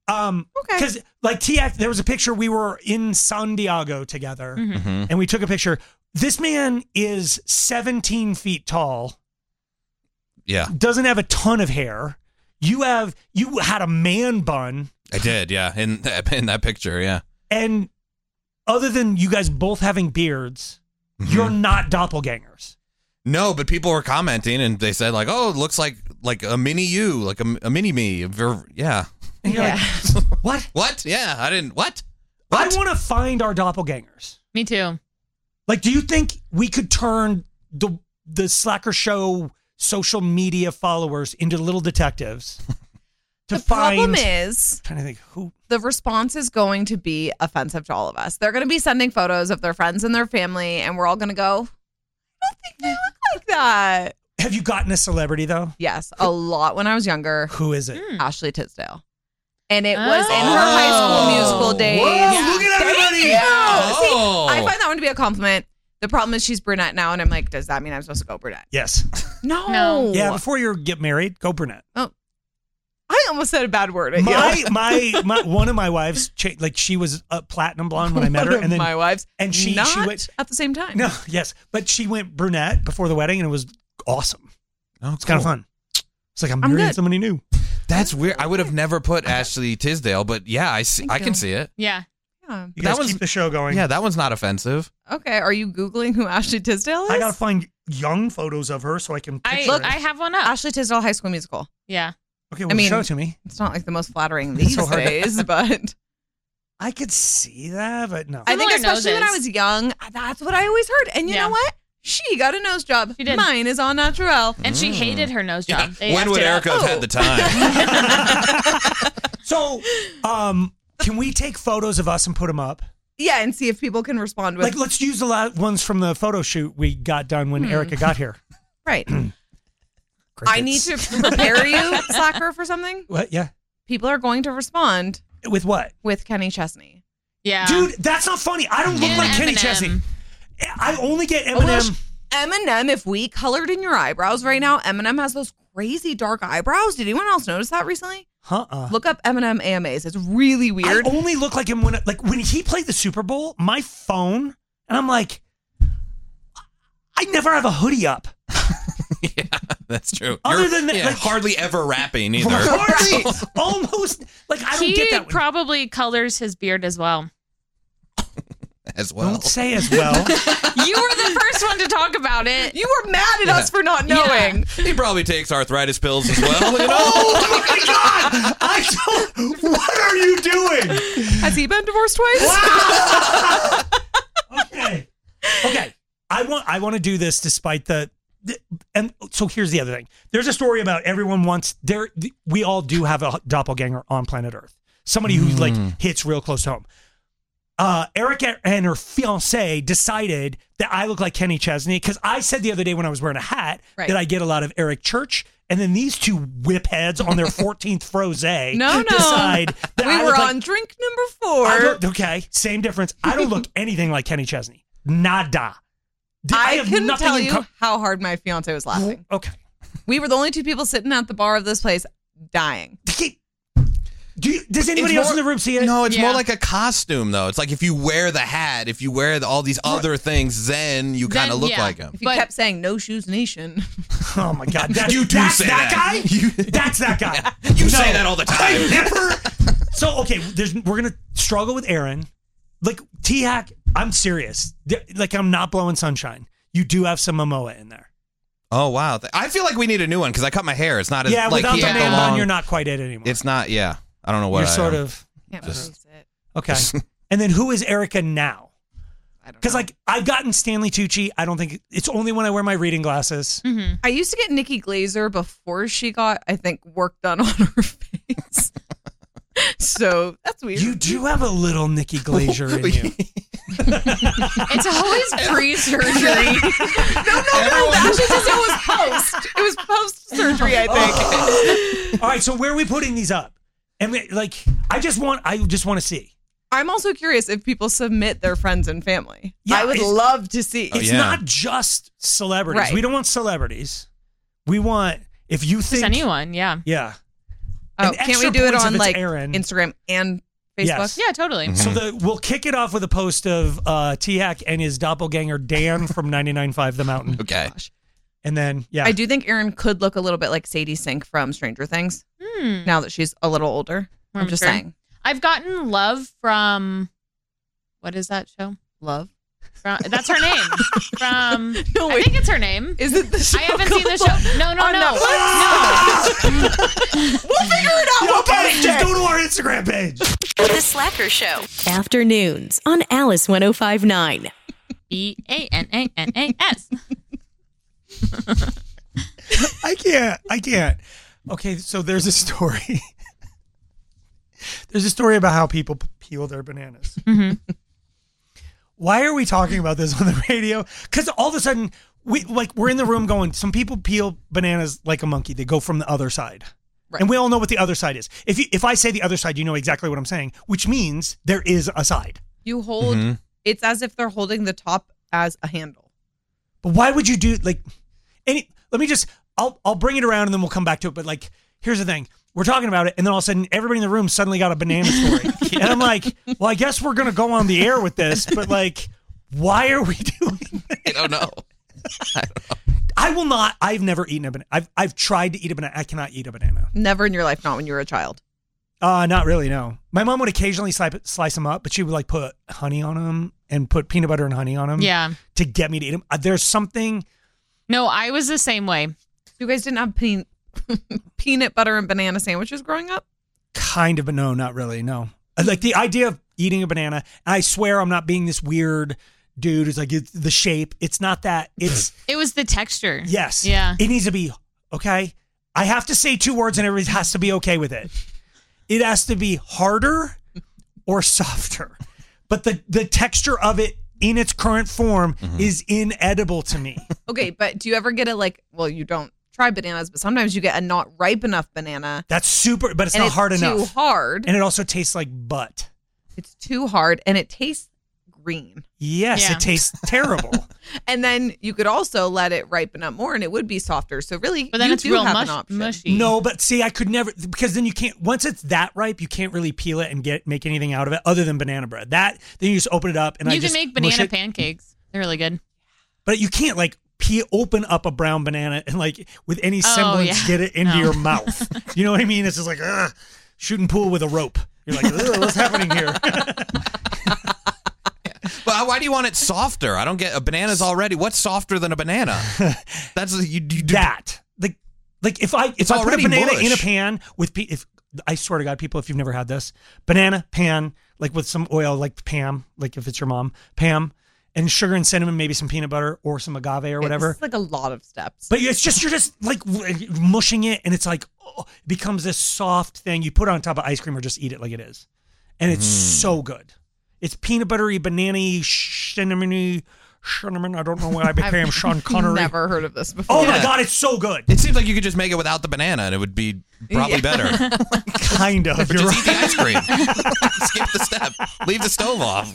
Um, okay. Because like T X, there was a picture. We were in San Diego together, Mhm. and we took a picture. This man is seventeen feet tall. Yeah, Doesn't have a ton of hair. You have you had a man bun, I did. Yeah, in that, in that picture. Yeah. and other than you guys both having beards, Mm-hmm. you're not doppelgangers. No, but people were commenting and they said like, "Oh, it looks like like a mini you, like a, a mini me." Ver- Yeah. And you're like, what? What? Yeah, I didn't. What? I want to find our doppelgangers. Me too. Like, do you think we could turn the the Slacker Show social media followers into little detectives? to The find, problem is, I'm trying to think who. the response is going to be offensive to all of us. They're going to be sending photos of their friends and their family, and we're all going to go, I don't think they look like that. Have you gotten a celebrity though? Yes, a lot when I was younger. Who is it? Ashley Tisdale. And it was in her high school musical days. Whoa, look at everybody. Thank you. Oh. See, I find that one to be a compliment. The problem is she's brunette now, and I'm like, does that mean I'm supposed to go brunette? Yes. No. No. Yeah, before you get married, go brunette. I almost said a bad word. at My, you. my my one of my wives, cha- like she was a platinum blonde when I met her, One of and then my wives, and she not she went at the same time. no yes, but she went brunette before the wedding, and it was awesome. Oh, It's kind of fun. It's like I'm I'm marrying good. somebody new. That's weird. I would have never put Ashley Tisdale, but yeah, I see. Thank I you. can see it. Yeah. Yeah. You That guys was- keep the show going. Yeah, that one's not offensive. Okay, are you Googling who Ashley Tisdale is? I gotta find young photos of her so I can I picture look. it. I have one up. Ashley Tisdale High School Musical. Yeah. Okay, well, I mean- show it to me. It's not like the most flattering these so hard to- days, but I could see that, but no. I think Similar especially when I noses. was young, that's what I always heard. And you Yeah. know what? She got a nose job. She did. Mine is all natural. And she hated her nose job. They When effed would it up. Erica have had the time? So, um, can we take photos of us and put them up? Yeah, and see if people can respond with Like, let's use the la- ones from the photo shoot we got done when Hmm. Erica got here. right. I need to prepare you, Slacker, for something. What? Yeah. People are going to respond With what? with Kenny Chesney. Yeah. Dude, that's not funny. I don't look And like Kenny Eminem. Chesney. I only get Oh, well, Eminem. Eminem, if we colored in your eyebrows right now, Eminem has those crazy dark eyebrows. Did anyone else notice that recently? Uh-uh. Look up Eminem A M As. It's really weird. I only look like him when, like, when he played the Super Bowl. My phone, and I'm like, I never have a hoodie up. Yeah, that's true. Other You're, than that, yeah, like- hardly ever rapping either. Hardly, almost. Like, I don't he get that. probably colors his beard as well. As well. Don't say as well. You were the first one to talk about it. You were mad at us for not knowing. He probably takes arthritis pills as well. You know? Oh my God! I don't. What are you doing? Has he been divorced twice? Okay. Okay. I want. I want to do this despite the. the- And so here's the other thing. There's a story about everyone wants. There. We all do have a doppelganger on planet Earth. Somebody who like hits real close to home. Uh, Erica and her fiance decided that I look like Kenny Chesney because I said the other day when I was wearing a hat Right. that I get a lot of Eric Church, and then these two whip heads on their fourteenth frose No, no. decide that we I were look on like, drink number I four. don't- okay, same difference. I don't look anything like Kenny Chesney. Nada. D- I, have couldn't nothing tell in you com- how hard my fiance was laughing. Okay. We were the only two people sitting at the bar of this place dying. Do you, does anybody It's else more- in the room see it? No, it's Yeah. more like a costume, though. It's like if you wear the hat, if you wear the, all these other things, then you kind of Then, look yeah. like him. If you But- kept saying no shoes nation. Oh my God. That's, You do that's say that, that. guy? That's that guy. You No, say that all the time. I never. So, okay, there's, we're going to struggle with Aaron. Like, T-Hack, I'm serious. There- Like, I'm not blowing sunshine. You do have some Momoa in there. Oh wow! Th- I feel like we need a new one because I cut my hair. It's not as Yeah, like without he the had man the bun, long. you're not quite it anymore. It's not. Yeah, I don't know what You're I sort am. of. Can't Just- face it. Okay. And then who is Erica now? I don't Because, know. like, I've gotten Stanley Tucci. I don't think it's only when I wear my reading glasses. Mm-hmm. I used to get Nikki Glazer before she got, I think, work done on her face. So that's weird. You do have a little Nikki Glazer in you. It's always pre-surgery. no, no, no. Actually, it was post. It was post surgery, I think. All right, so where are we putting these up? And we, like, I just want, I just want to see. I'm also curious if people submit their friends and family. Yeah, I would it's- love to see. It's yeah. not just celebrities. Right. We don't want celebrities. We want if you Just think anyone, yeah. Yeah. Oh, And can't we extra do it points if on it's like Aaron. Instagram and Facebook? Yes. Yeah, totally. So the, we'll kick it off with a post of uh, T-Hack and his doppelganger Dan from ninety-nine point five The Mountain. Okay. And then, yeah. I do think Aaron could look a little bit like Sadie Sink from Stranger Things. Hmm. Now that she's a little older. More I'm just mature. saying. I've gotten love from, what is that show? Love? From, that's her name. From, No, I wait. think it's her name. Is it the show? I haven't seen the show. No, no, On no. Netflix? We'll figure it out. Okay, just go to our Instagram page. The Slacker Show. Afternoons on Alice one oh five point nine. B A N A N A S. I can't. I can't. Okay, so there's a story. There's a story about how people p- peel their bananas. Mm-hmm. Why are we talking about this on the radio? Because all of a sudden, we like we're in the room going, some people peel bananas like a monkey. They go from the other side. Right. And we all know what the other side is. If you, if I say the other side, you know exactly what I'm saying, which means there is a side. You hold, Mm-hmm. it's as if they're holding the top as a handle. But why would you do like any? Let me just. I'll I'll bring it around and then we'll come back to it. But like, here's the thing: we're talking about it, and then all of a sudden, everybody in the room suddenly got a banana story, and I'm like, well, I guess we're gonna go on the air with this. But like, why are we doing this? I don't know. I will not. I've never eaten a banana. I've I've tried to eat a banana. I cannot eat a banana. Never in your life, not when you were a child. Uh, not really. No. My mom would occasionally slice slice them up, but she would like put honey on them and put peanut butter and honey on them. Yeah. To get me to eat them. Uh, there's something. No, I was the same way. You guys didn't have pe- peanut butter and banana sandwiches growing up? Kind of, but no, not really. No. Like the idea of eating a banana, and I swear I'm not being this weird dude who's like, it's the shape. It's not that. It's. It was the texture. Yes. Yeah. It needs to be, okay? I have to say two words and everybody has to be okay with it. It has to be harder or softer. But the, the texture of it in its current form Mm-hmm. is inedible to me. Okay, but do you ever get a like, well, you don't try bananas, but sometimes you get a not ripe enough banana. That's super, but it's and not it's hard too enough. hard. And it also tastes like butt. It's too hard and it tastes green. Yes, Yeah. it tastes terrible. And then you could also let it ripen up more and it would be softer. So really, But then you it's do real have mush- an option. mushy. No, but see, I could never, because then you can't, once it's that ripe, you can't really peel it and get make anything out of it other than banana bread. That, then you just open it up and I You can just make mush banana it. pancakes. They're really good. But you can't like peel, open up a brown banana and like with any Oh, semblance yeah. get it into No. your mouth. You know what I mean? It's just like, ugh, shooting pool with a rope. You're like, ugh, what's happening here? But why do you want it softer? I don't get a banana's already. What's softer than a banana? That's you, you do that. Like, like if I if It's I put a already banana mush. in a pan with pe- if I swear to God, people, if you've never had this banana pan, like with some oil, like Pam, like if it's your mom, Pam, and sugar and cinnamon, maybe some peanut butter or some agave or whatever. It's like a lot of steps. But it's just, you're just like mushing it and it's like, oh, it becomes this soft thing. You put it on top of ice cream or just eat it like it is. And it's so good. It's peanut buttery, banana-y, cinnamony, cinnamon. I don't know why I became Sean Connery. Never heard of this before. Oh my Yeah. God, it's so good. It seems like you could just make it without the banana and it would be probably Yeah. better. Kind of. But You're just eat right. the ice cream. Skip the step. Leave the stove off.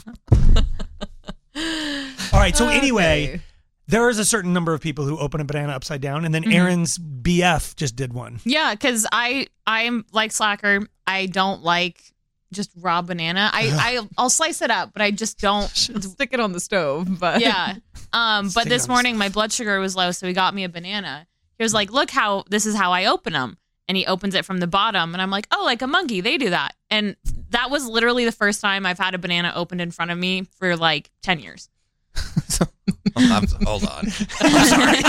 All right. So anyway, Okay. there is a certain number of people who open a banana upside down, and then Mm-hmm. Aaron's B F just did one. Yeah, because I I'm like Slacker. I don't like just raw banana. I, I I'll slice it up, but I just don't. Stick it on the stove, but Yeah. Um. But Stick it this on the morning my blood sugar was low, so he got me a banana. He was like, "Look how this is how I open them," and he opens it from the bottom, and I'm like, "Oh, like a monkey, they do that." And that was literally the first time I've had a banana opened in front of me for like ten years. I'm, hold on. I'm sorry.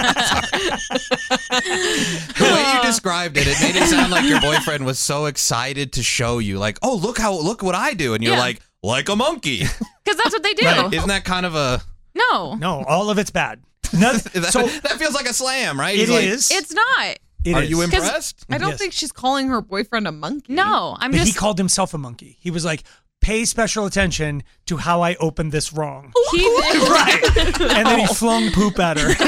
The way you described it, it made it sound like your boyfriend was so excited to show you, like, "Oh, look how look what I do," and you're Yeah. like, "Like a monkey." Because that's what they do. Right. Isn't that kind of a? No, No, all of it's bad. No, That, so that feels like a slam, right? it He's like, is. it's not. It Are is. you 'Cause impressed? I don't Yes. think she's calling her boyfriend a monkey. No, I'm But just. he called himself a monkey. He was like, pay special attention to how I opened this wrong. he, Right. And then he flung poop at her.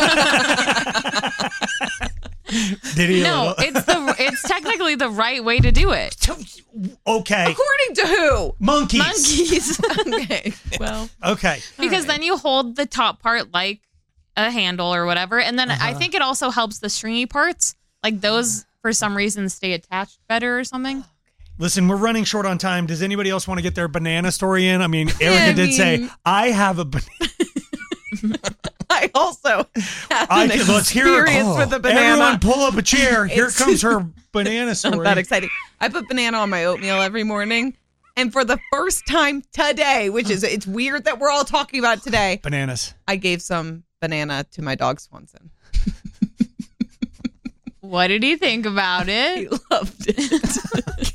Did he? no, it's the it's technically the right way to do it. Okay. According to who? Monkeys. Monkeys. Okay. Well, Okay. Because then you hold the top part like a handle or whatever, and then I think it also helps the stringy parts, like those for some reason stay attached better or something. Listen, we're running short on time. Does anybody else want to get their banana story in? I mean, Erica I did say, mean- I have a banana. I also had I an can, let's hear experience oh, with a banana. Everyone pull up a chair. Here It's comes her banana story. Not that exciting. I put banana on my oatmeal every morning. And for the first time today, which is, it's weird that we're all talking about it today. Bananas. I gave some banana to my dog Swanson. What did he think about it? He loved it.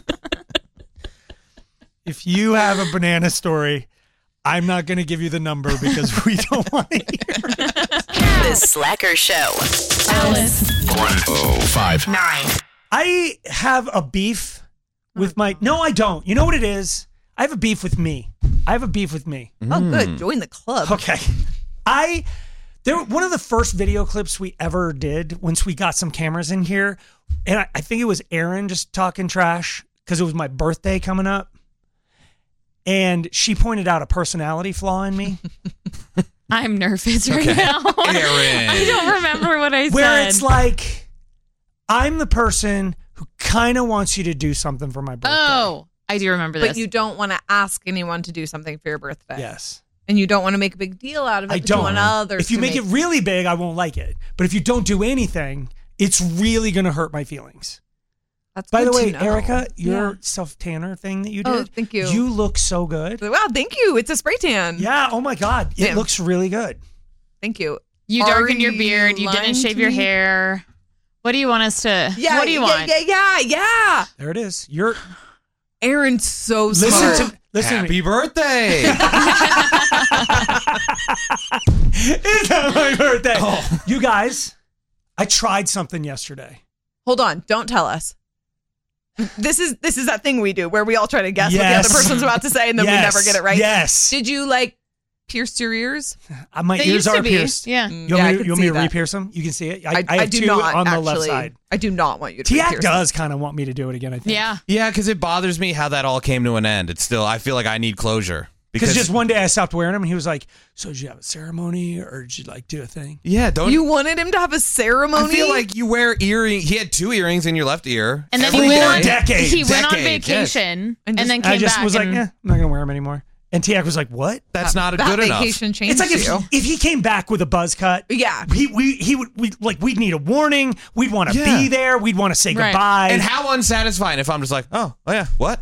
If you have a banana story, I'm not going to give you the number because we don't want to hear it. The Slacker Show. Alice. One oh five Nine. I have a beef with my. No, I don't. You know what it is? I have a beef with me. I have a beef with me. Oh, good. Join the club. Okay. I there one of the first video clips we ever did once we got some cameras in here, and I, I think it was Aaron just talking trash because it was my birthday coming up. And she pointed out a personality flaw in me. I'm nervous right Okay. now. Aaron. I don't remember what I Where said. it's like, I'm the person who kind of wants you to do something for my birthday. Oh, I do remember this. But you don't want to ask anyone to do something for your birthday. Yes. And you don't want to make a big deal out of it. I but you don't. want others If you to make, it really big, I won't like it. But if you don't do anything, it's really going to hurt my feelings. That's By the good to way, know. Erica, your Yeah. self-tanner thing that you did. Oh, thank you. You look so good. Wow, thank you. It's a spray tan. Yeah. Oh my God. It Yeah. looks really good. Thank you. You Are darkened your beard. You lying didn't shave to your me? hair. What do you want us to? Yeah. What do you yeah, want? Yeah, yeah, yeah. There it is. You're Aaron's so smart. listen to listen. Happy to me. birthday. It's not my birthday. Oh. You guys, I tried something yesterday. Hold on. Don't tell us. This is this is that thing we do where we all try to guess what the Yes. other person's about to say and then we Yes. never get it right. Yes. Did you like pierce your ears? Uh, my They ears used to are be. pierced. Yeah. Mm, You yeah, I want me, could you want see me to that. re-pierce them? You can see it. I, I, I have do two not on the actually. left side. I do not want you to. Tiak re-pierce them. does kind of want me to do it again, I think. Yeah. Yeah, because it bothers me how that all came to an end. It's still, I feel like I need closure. Because just one day I stopped wearing them and he was like, so did you have a ceremony or did you like do a thing? Yeah, don't You wanted him to have a ceremony? I feel like you wear earring. He had two earrings in your left ear. And then every he went day. on Decades. He went on Decades, yes. vacation And and, just- then came I just back was like, and eh, I'm not going to wear them anymore. And Tiak was like, what? That's not that good enough. vacation changed It's like if, you. if he came back with a buzz cut, Yeah. he we he would we like we'd need a warning. We'd want to Yeah. be there. We'd want to say Right. goodbye. And how unsatisfying if I'm just like, oh, oh yeah, what?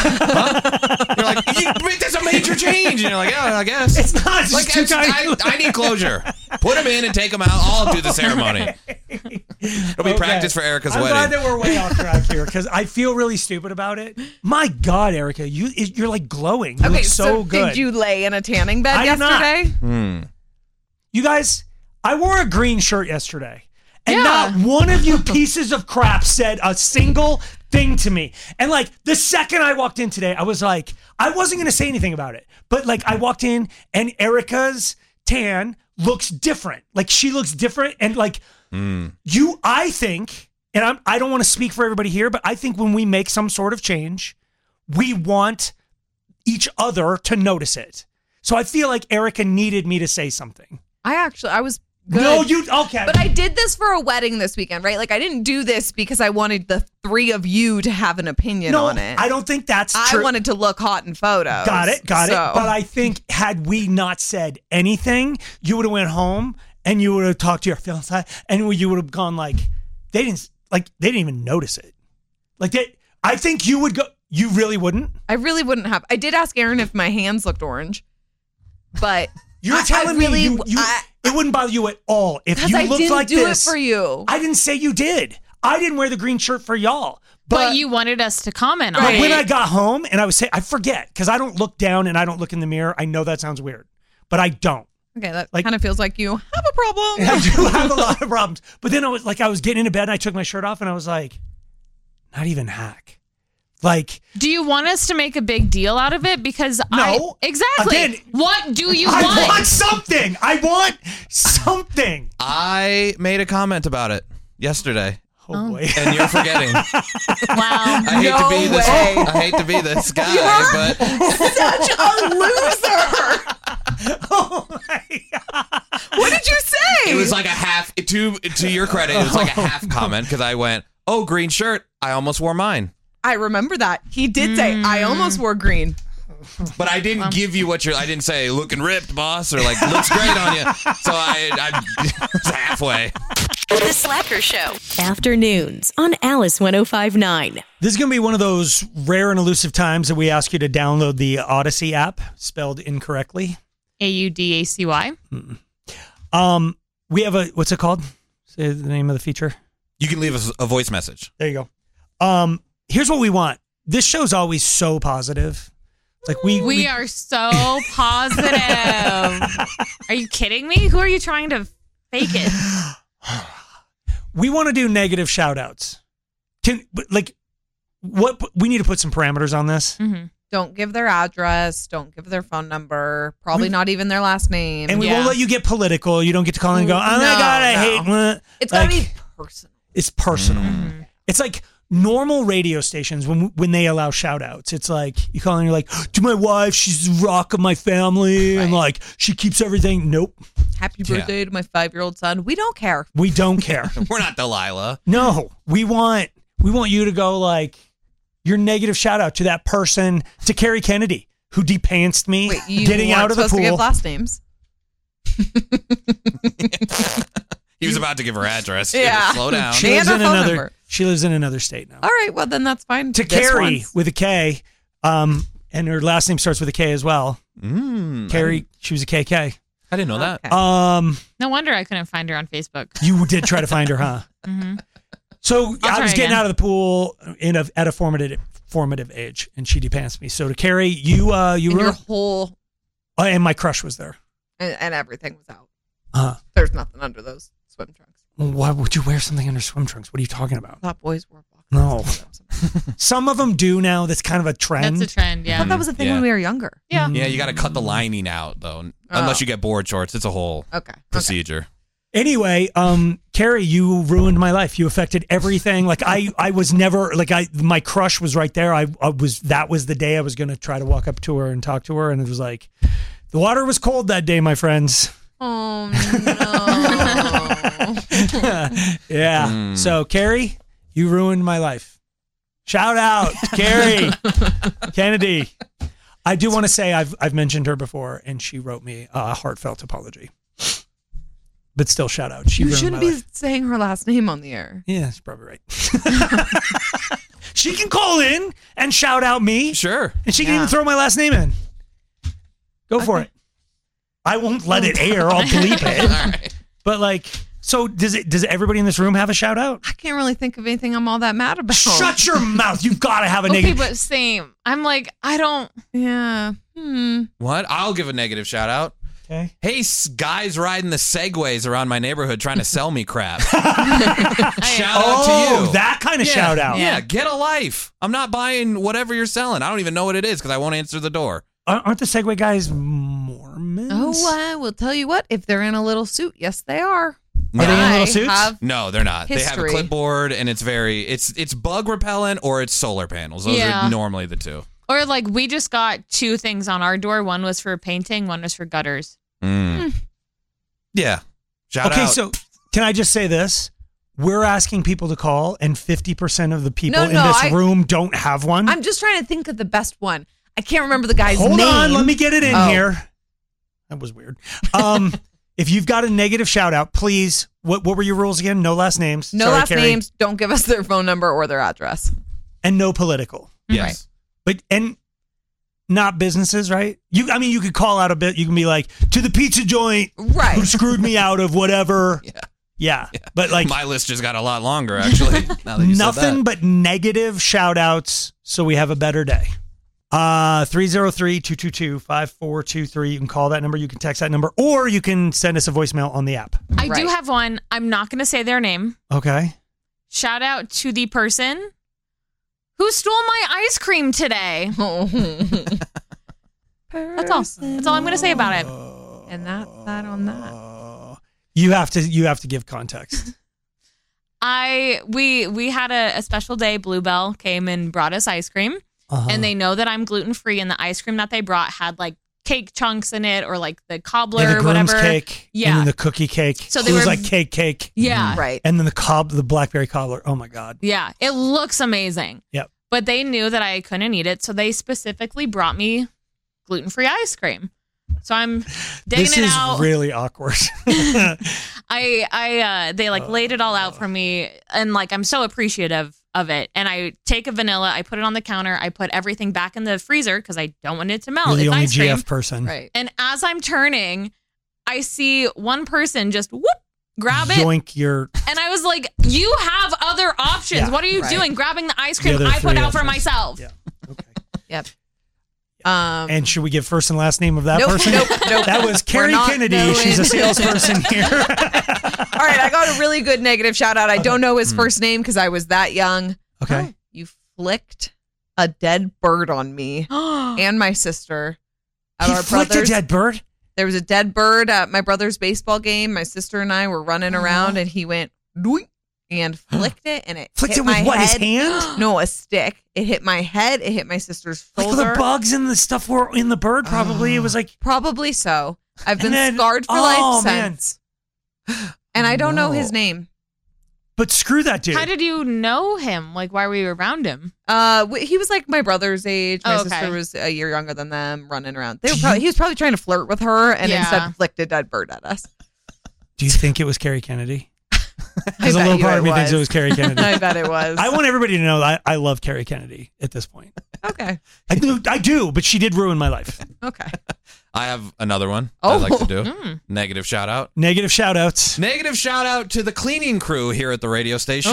Huh? You're like, you, that's a major change. And you're like, yeah, I guess. It's not just like, two it's- tiny- I, I need closure. Put them in and take them out. I'll do the ceremony. It'll be Okay. practice for Erica's I'm wedding. glad that we're way off track here because I feel really stupid about it. My God, Erica, you you're like glowing. You Okay, look so, so good. did you lay in a tanning bed I did not. yesterday? Hmm. You guys, I wore a green shirt yesterday, and Yeah. not one of you pieces of crap said a single thing to me. And like the second I walked in today, I was like, I wasn't gonna say anything about it, but like I walked in and Erica's tan looks different. Like she looks different, and like Mm. you, I think, and I'm, I don't want to speak for everybody here, but I think when we make some sort of change, we want each other to notice it. So I feel like Erica needed me to say something. I actually, I was good. No, you okay? But I did this for a wedding this weekend, right? Like I didn't do this because I wanted the three of you to have an opinion no, on it. I don't think that's I true. wanted to look hot in photos. Got it, got so. it. But I think had we not said anything, you would have went home and you would have talked to your fiance, and you would have gone like, they didn't like they didn't even notice it. Like they, I think you would go. You really wouldn't. I really wouldn't have. I did ask Aaron if my hands looked orange, but You're I- telling I really, me you, you I, it wouldn't bother you at all if because you I looked didn't like do this. it for you. I didn't say you did. I didn't wear the green shirt for y'all. But, But you wanted us to comment on but it. when I got home and I was saying, I forget because I don't look down and I don't look in the mirror. I know that sounds weird, but I don't. Okay, that Like- kind of feels like you have a problem. I do have a lot of problems. But then I was like, I was getting into bed and I took my shirt off and I was like, not even hack. Like, Do you want us to make a big deal out of it? Because I No. exactly. Again, what do you I want? want something. I want something. I made a comment about it yesterday. Oh, boy. And you're forgetting. Wow. I hate No to be this. way. I hate to be this guy, but Such a loser. Oh my God. What did you say? it was like a half. To to your credit, it was like a half comment because I went, oh, green shirt. I almost wore mine. I remember that. He did say, I almost wore green. But I didn't give you what you're, I didn't say, looking ripped, boss, or like, looks great on you. So I, I was halfway. The Slacker Show. Afternoons on Alice one oh five point nine. This is going to be one of those rare and elusive times that we ask you to download the Odyssey app, spelled incorrectly. A U D A C Y. Mm-mm. Um, we have a, what's it called? Say the name of the feature. You can leave us a voice message. There you go. Um, here's what we want. This show's always so positive. It's like we, we, we are so positive. Are you kidding me? Who are you trying to fake it? We want to do negative shout outs. Can, like, what we need to put some parameters on this. Mm-hmm. Don't give their address. Don't give their phone number. Probably we, not even their last name. And we yeah. won't let you get political. You don't get to call in and go, oh my no, God, I no. hate. Bleh. It's like, gotta be personal. It's personal. Mm-hmm. It's like normal radio stations when when they allow shout outs. It's like you call in and you're like, to my wife, she's the rock of my family. Right. And like, she keeps everything. Nope. Happy birthday yeah. to my five-year-old son. We don't care. We don't care. We're not Delilah. No, we want we want you to go like your negative shout out to that person, to Carrie Kennedy, who depantsed me Wait, you getting out of the pool. To give last names. He was about to give her address. Yeah. Slow down. She lives in another. Number. She lives in another state now. All right. Well, then that's fine. To this Carrie one's... with a K, um, and her last name starts with a K as well. Mm, Carrie. She was a K K. I didn't know that. Okay. Um, no wonder I couldn't find her on Facebook. You did try to find her, huh? Mm-hmm. So I'll I was getting again. out of the pool in a, at a formative formative age, and she depantsed me. So to Carrie, you uh, you and were your whole, uh, and my crush was there, and, and everything was out. Uh, There's nothing under those swim trunks. Why would you wear something under swim trunks? What are you talking about? I thought boys wore boxers. No. Some of them do now. That's kind of a trend. That's a trend, yeah. I thought that was a thing yeah. when we were younger. Yeah. Yeah, you got to cut the lining out, though. Oh. Unless you get board shorts. It's a whole okay. procedure. Okay. Anyway, um, Carrie, you ruined my life. You affected everything. Like I, I was never like I. My crush was right there. I, I was. That was the day I was going to try to walk up to her and talk to her, and it was like, the water was cold that day, my friends. Oh no! Yeah. Mm. So Carrie, you ruined my life. Shout out, Carrie Kennedy. I do want to say I've I've mentioned her before, and she wrote me a heartfelt apology. But still, shout out. She you ruined shouldn't my be life. saying her last name on the air. Yeah, that's probably right. She can call in and shout out me. Sure. And she can Yeah. even throw my last name in. Go Okay. for it. I won't let it air. I'll bleep it. All right. But like, so does it? Does everybody in this room have a shout out? I can't really think of anything I'm all that mad about. Shut your mouth. You've got to have a Okay, negative. but same. I'm like, I don't. Yeah. Hmm. What? I'll give a negative shout out. Okay. Hey, s- guys riding the Segways around my neighborhood trying to sell me crap. Shout out to Oh, you. that kind of Yeah, shout out. Yeah, get a life. I'm not buying whatever you're selling. I don't even know what it is because I won't answer the door. Aren't the Segway guys Mormons? Oh, I will tell you what. If they're in a little suit, yes, they are. Are they in I little suits? have No, they're not. They have a history. clipboard and it's very it's it's bug repellent or it's solar panels. Those Yeah. are normally the two. Or like, we just got two things on our door. One was for painting. One was for gutters. Mm. Yeah. Shout okay, out. so can I just say this? We're asking people to call, and fifty percent of the people No, in no, this I- room don't have one. I'm just trying to think of the best one. I can't remember the guy's Hold name. on, let me get it in Oh. here. That was weird. Um, if you've got a negative shout out, please. What what were your rules again? No last names. No Sorry, last Carrie. names. Don't give us their phone number or their address. And no political. Yes. But and not businesses, right? You, I mean, you could call out a bit. You can be like, to the pizza joint Right. who screwed me out of whatever. Yeah. Yeah. But like My list just got a lot longer actually. now that you said nothing that. but negative shout outs so we have a better day. Uh, three oh three, two two two, five four two three. You can call that number. You can text that number, or you can send us a voicemail on the app. I do Right. have one. I'm not going to say their name. Okay. Shout out to the person who stole my ice cream today. That's all. That's all I'm going to say about it. And that's that on that. You have to you have to give context. I we we had a, a special day. Bluebell came and brought us ice cream, Uh-huh. and they know that I'm gluten free. And the ice cream that they brought had like cake chunks in it or like the cobbler Yeah, the or groom's whatever. cake. Yeah. And then the cookie cake. So So they it was were- like cake, cake. Yeah. Right. And then the cob, the blackberry cobbler. Oh my God. Yeah. It looks amazing. Yep. But they knew that I couldn't eat it. So they specifically brought me gluten-free ice cream. So I'm digging This it is out. really awkward. I, I, uh, they like laid it all out for me, and like I'm so appreciative of it. And I take a vanilla, I put it on the counter, I put everything back in the freezer because I don't want it to melt. You're the it's only ice G cream. F person. Right. And as I'm turning, I see one person just whoop grab it, Yoink your. and I was like, "You have other options. Yeah, what are you right. doing? Grabbing the ice The cream other I put three out for options. myself." Yeah. Okay. Yep. Um, And should we give first and last name of that Nope, person? nope, nope. That was Carrie We're not Kennedy. going. She's a salesperson here. all right, I got a really good negative shout out. I don't know his first name because I was that young. Okay. You flicked a dead bird on me and my sister at He our flicked a brother's. dead bird? There was a dead bird at my brother's baseball game. My sister and I were running around, and he went doink and flicked it, and it Flicked hit it with my what, his head. hand? No, a stick. It hit my head. It hit my sister's Like shoulder. the bugs and the stuff were in the bird, probably. It was like. Probably so. I've been And then- scarred for oh, life man. since. And I don't know No. his name. But screw that dude. How did you know him? Like, why were you around him? Uh, w- he was like my brother's age. My Oh, okay. sister was a year younger than them, running around. They were Do probably, you- he was probably trying to flirt with her, and Yeah. instead flicked a dead bird at us. Do you think it was Carrie Kennedy? I Because a bet little you part it of me thinks it was. was Carrie Kennedy. I bet it was. I want everybody to know that I, I love Carrie Kennedy at this point. Okay. I do, I do, but she did ruin my life. Okay. I have another one Oh. I'd like to do. Mm. Negative shout out. Negative shout outs. Negative shout out to the cleaning crew here at the radio station,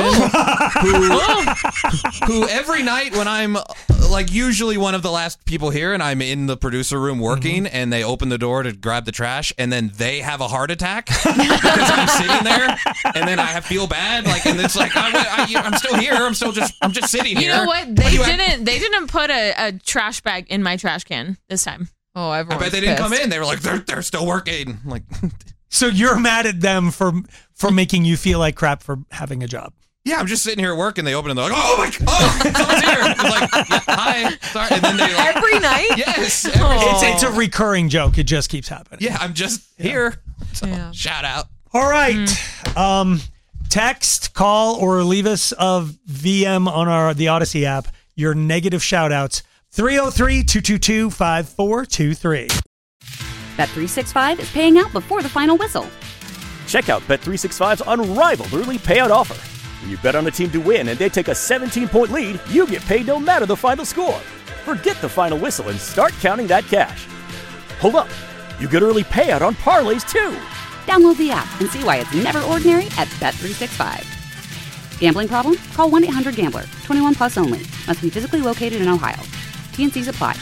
Oh. who, who every night when I'm uh, like usually one of the last people here and I'm in the producer room working Mm-hmm. and they open the door to grab the trash and then they have a heart attack because I'm sitting there and then I feel bad like and it's like I, I, I'm still here I'm still just I'm just sitting You here. know what? What They do you have- didn't. They didn't put a, a trash bag in my trash can this time. Oh, I everyone's bet they didn't come pissed. in. They were like they're they're still working. I'm like. So you're mad at them for for making you feel like crap for having a job. Yeah, I'm just sitting here at work, and they open and they're like, "Oh my god, oh, someone's here!" I'm like, yeah, "Hi, sorry," and then they like, Every night? yes, every It's, it's a recurring joke. It just keeps happening. yeah, I'm just here. So, Yeah. shout out. All right. Um, text, call, or leave us a V M on our the Odyssey app. Your negative shout outs. three oh three, two two two, five four two three. Bet three sixty-five is paying out before the final whistle. Check out Bet three sixty-five's unrivaled early payout offer. When you bet on a team to win and they take a seventeen-point lead, you get paid no matter the final score. Forget the final whistle and start counting that cash. Hold up. You get early payout on parlays too. Download the app and see why it's never ordinary at Bet three sixty-five. Gambling problem? Call one eight hundred gambler. twenty-one plus only. Must be physically located in Ohio. T N Cs apply.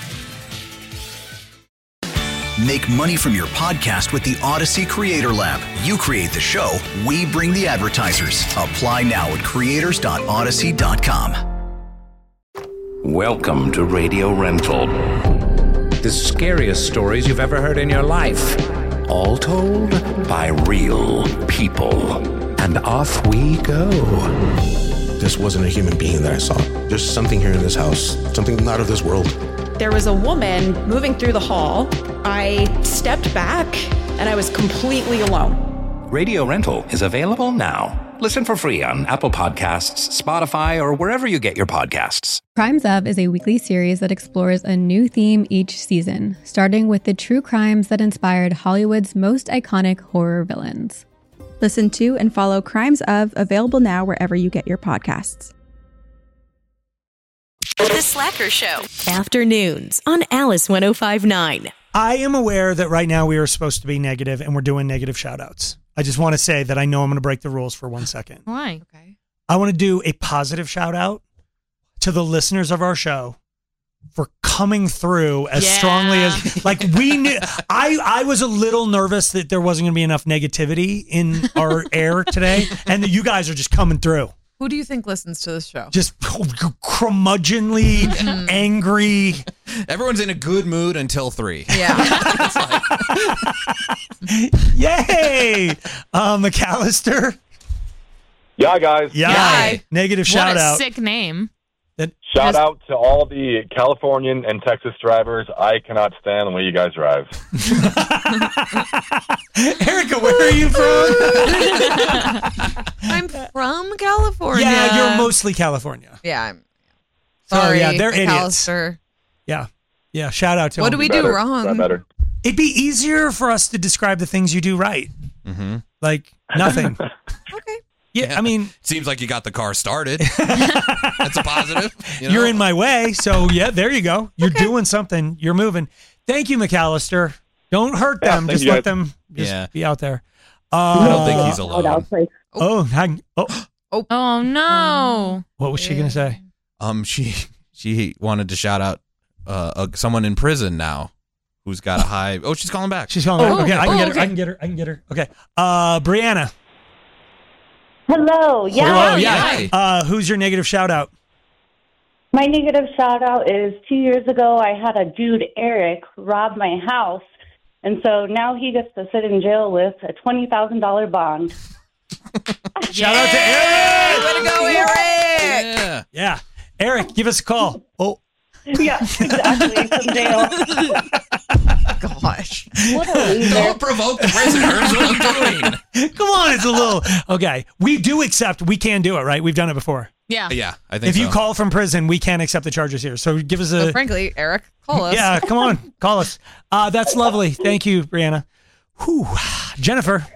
Make money from your podcast with the Odyssey Creator Lab. You create the show, we bring the advertisers. Apply now at creators dot odyssey dot com. Welcome to Radio Rental. The scariest stories you've ever heard in your life. All told by real people. And off we go. This wasn't a human being that I saw. There's something here in this house, something not of this world. There was a woman moving through the hall. I stepped back and I was completely alone. Radio Rental is available now. Listen for free on Apple Podcasts, Spotify, or wherever you get your podcasts. Crimes Of is a weekly series that explores a new theme each season, starting with the true crimes that inspired Hollywood's most iconic horror villains. Listen to and follow Crimes Of, available now wherever you get your podcasts. The Slacker Show. Afternoons on Alice one oh five point nine. I am aware that right now we are supposed to be negative and we're doing negative shout outs. I just want to say that I know I'm going to break the rules for one second. Why? Okay. I want to do a positive shout out to the listeners of our show for coming through as Yeah. strongly as like we knew. I, I was a little nervous that there wasn't going to be enough negativity in our air today, and that you guys are just coming through. Who do you think listens to this show? Just curmudgeonly, angry. Everyone's in a good mood until three. Yeah. Yay! Uh, McAllister. Yeah, guys. Yay. Yay. Negative What shout a out. sick name. That Shout out to all the Californian and Texas drivers. I cannot stand the way you guys drive. Erica, where are you from? I'm from California. Yeah, you're mostly California. Yeah, I'm So, sorry. yeah, they're idiots. McAllister. Yeah. Yeah, shout out to What them. do we do Better. wrong? Better. It'd be easier for us to describe the things you do right. Mm-hmm. Like nothing. Okay. Yeah, I mean, seems like you got the car started. That's a positive. You know? you're in my way, so yeah, there you go. You're doing something. You're moving. Thank you, McAllister. Don't hurt Yeah, them. thank Just you, let guys. them just Yeah. be out there. I don't think Uh, he's alone. Oh, hang, oh, Oh no. what was she gonna say? Um, she she wanted to shout out uh, uh someone in prison now who's got a high. Oh, she's calling back. She's calling Oh, back. Okay, I can oh, get her. okay. I can get her. I can get her. Okay. Uh, Brianna. Hello. Yeah. Hello. Yeah. Hi. Uh, who's your negative shout out? My negative shout out is two years ago, I had a dude, Eric, rob my house. And so now he gets to sit in jail with a twenty thousand dollars bond. Shout out to Eric. Way to go, Eric. Yeah. Yeah. Eric, give us a call. Oh. Yeah, exactly. From jail. Gosh. What a loser. Don't provoke the prisoners. What are you doing? Come on, it's a little okay. We do accept. We can do it, right? We've done it before. Yeah. Yeah, I think If you so. call from prison, we can accept the charges here. So give us a. So frankly, Eric, call us. Yeah, come on, call us. Uh, that's lovely. Thank you, Brianna. Whew. Jennifer.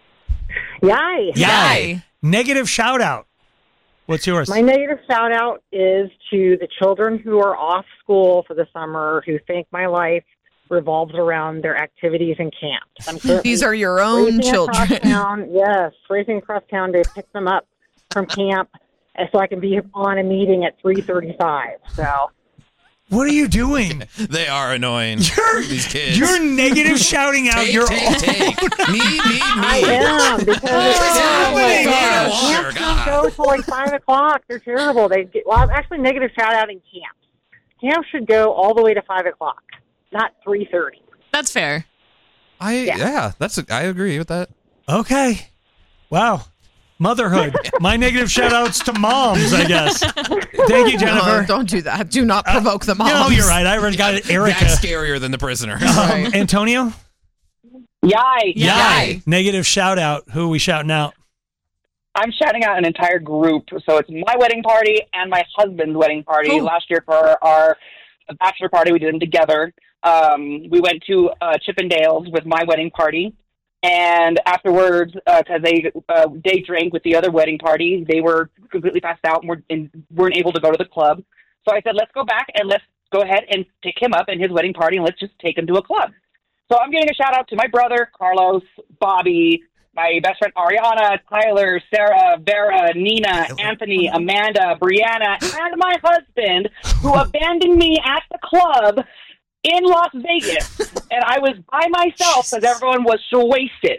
Yay. Yay. Negative shout out. What's yours? My negative shout out is to the children who are off school for the summer who think my life revolves around their activities and camps. I'm currently These are your own racing across children. Town. Yes, racing across town to pick them up from camp uh, so I can be on a meeting at three thirty-five. So What are you doing? They are annoying. These kids. You're negative shouting out Take, your take, own. take. Me, me, me. I am because What's it's happening? terrible. Water, Camps God. don't go till like five o'clock. They're terrible. They get, well, actually, negative shout out in camps. Camps should go all the way to five o'clock, not three thirty. That's fair. I yeah, that's a, I agree with that. Okay. Wow. Motherhood. My negative shout outs to moms, I guess. Thank you, Jennifer. No, don't do that. Do not provoke the moms. No, you're right. I already got it. Erica. That's scarier than the prisoner. Um, Antonio? Yay. Yay. Negative shout out. Who are we shouting out? I'm shouting out an entire group. So it's my wedding party and my husband's wedding party. Oh. Last year for our bachelor party, we did them together. Um, we went to uh, Chippendales with my wedding party. And afterwards, because uh, they uh, day drank with the other wedding party, they were completely passed out and, were, and weren't able to go to the club. So I said, let's go back and let's go ahead and pick him up in his wedding party and let's just take him to a club. So I'm giving a shout out to my brother, Carlos, Bobby, my best friend, Ariana, Tyler, Sarah, Vera, Nina, Anthony, Amanda, Brianna, and my husband, who abandoned me at the club in Las Vegas, and I was by myself because everyone was so wasted.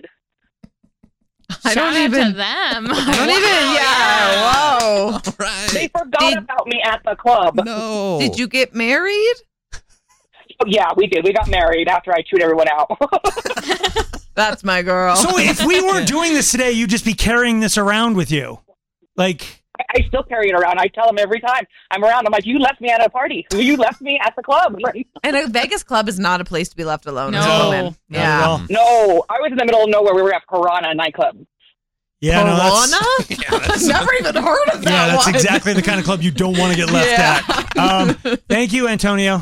I don't Shout out even. to them. I don't even. Yeah. Whoa. All right. They forgot Did- about me at the club. No. Did you get married? Oh, yeah, we did. We got married after I chewed everyone out. That's my girl. So if we weren't doing this today, you'd just be carrying this around with you. Like, I, I still carry it around. I tell them every time I'm around. I'm like, you left me at a party. You left me at the club. And a Vegas club is not a place to be left alone as a No. woman. not Yeah. at all. No, I was in the middle of nowhere. We were at Piranha nightclub. Yeah, no, that's, Corona? Yeah, that's, Never even heard of that yeah, that's one. exactly the kind of club you don't want to get left Yeah. at. Um, thank you, Antonio.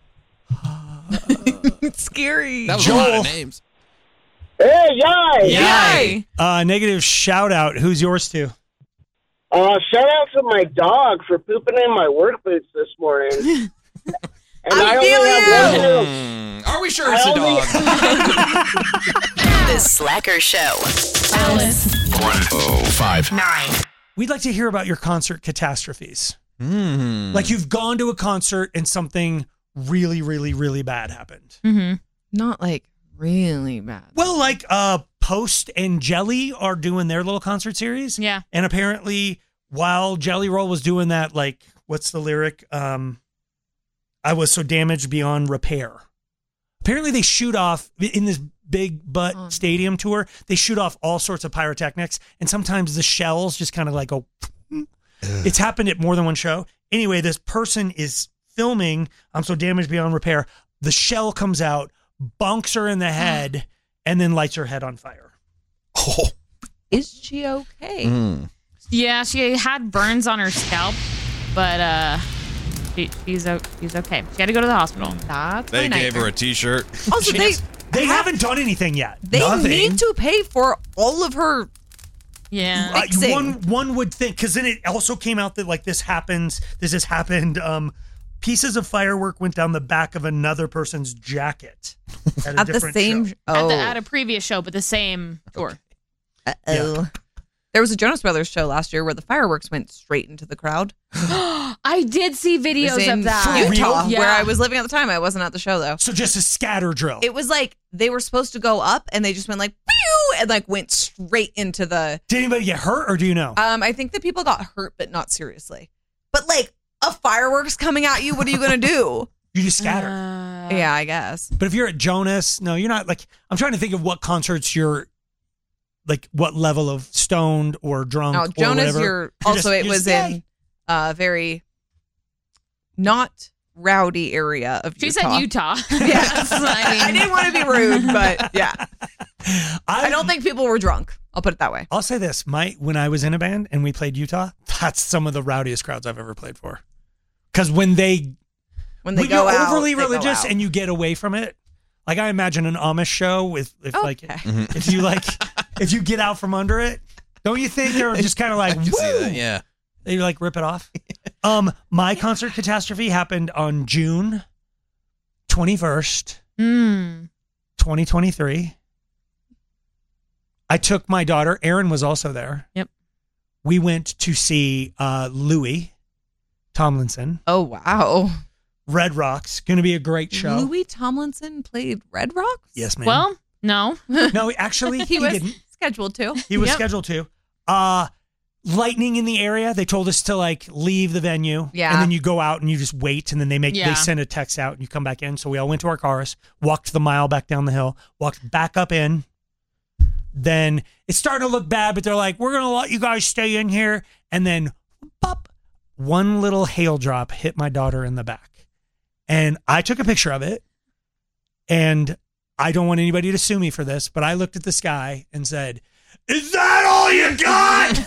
It's scary. that was Joel. a lot of names. Hey, yay! Yay. Uh, negative shout out. Who's yours to? Uh, shout out to my dog for pooping in my work boots this morning. And I only feel have you. one little- Mm, are we sure it's I a only- dog? The Slacker Show. Alice. one oh five. Nine. We'd like to hear about your concert catastrophes. Mm. Like you've gone to a concert and something really, really, really bad happened. Mm-hmm. Not like really bad. Well, like uh, Post and Jelly are doing their little concert series. Yeah. And apparently, while Jelly Roll was doing that, like, what's the lyric? Um, I was so damaged beyond repair. Apparently, they shoot off in this big butt Oh, no. stadium tour. They shoot off all sorts of pyrotechnics, and sometimes the shells just kind of like go. It's happened at more than one show, Anyway, this person is filming. I'm so damaged beyond repair. The shell comes out, bonks her in the head, and then lights her head on fire. Oh. Is she okay? Mm. Yeah, she had burns on her scalp, but uh, she, she's o- she's okay. She had to go to the hospital. That's They my gave her nightmare. a T-shirt. Also, they They haven't done anything yet. they Nothing. need to pay for all of her. Yeah. Uh, Fixing. one one would think, because then it also came out that like this happens. This has happened. Um, pieces of firework went down the back of another person's jacket at, a At the different same- show. At, Oh. the, at a previous show, but the same tour. Uh-oh. There was a Jonas Brothers show last year where the fireworks went straight into the crowd. I did see It was videos in of that. Utah, Yeah. where I was living at the time. I wasn't at the show though. So just a scatter drill. It was like they were supposed to go up, and they just went like pew, and like went straight into the. Did anybody get hurt, or do you know? Um, I think that people got hurt, but not seriously. But like a fireworks coming at you, what are you gonna do? You just scatter. Uh, Yeah, I guess. But if you're at Jonas, no, you're not. Like, I'm trying to think of what concerts you're, like, what level of stoned or drunk. No, or Jonas, whatever. you're You're also just- it you're was just, in a very not rowdy area of She Utah. said Utah. Yes, I mean- I didn't want to be rude, but yeah, I, I don't think people were drunk. I'll put it that way. I'll say this: my when I was in a band and we played Utah, that's some of the rowdiest crowds I've ever played for. Because when they When they when go you're out, overly they go religious out. and you get away from it, like I imagine an Amish show with if like Okay. if you like if you get out from under it, don't you think they're just kind of like I can see woo? that, yeah. They like rip it off. Um, my concert catastrophe happened on June twenty-first, Mm. twenty twenty-three. I took my daughter. Erin was also there. Yep. We went to see uh, Louis Tomlinson. Oh wow, Red Rocks. Going to be a great show. Louis Tomlinson played Red Rocks. Yes, ma'am. Well, no. no, actually, he, he was didn't. scheduled to. He was Yep. scheduled to. Uh, lightning in the area. They told us to like leave the venue. Yeah. And then you go out and you just wait, and then they make Yeah. they send a text out and you come back in. So we all went to our cars, walked the mile back down the hill, walked back up in. Then it's starting to look bad, but they're like, we're gonna let you guys stay in here. And then pop, one little hail drop hit my daughter in the back. And I took a picture of it. And I don't want anybody to sue me for this, but I looked at the sky and said, "Is that all you got?"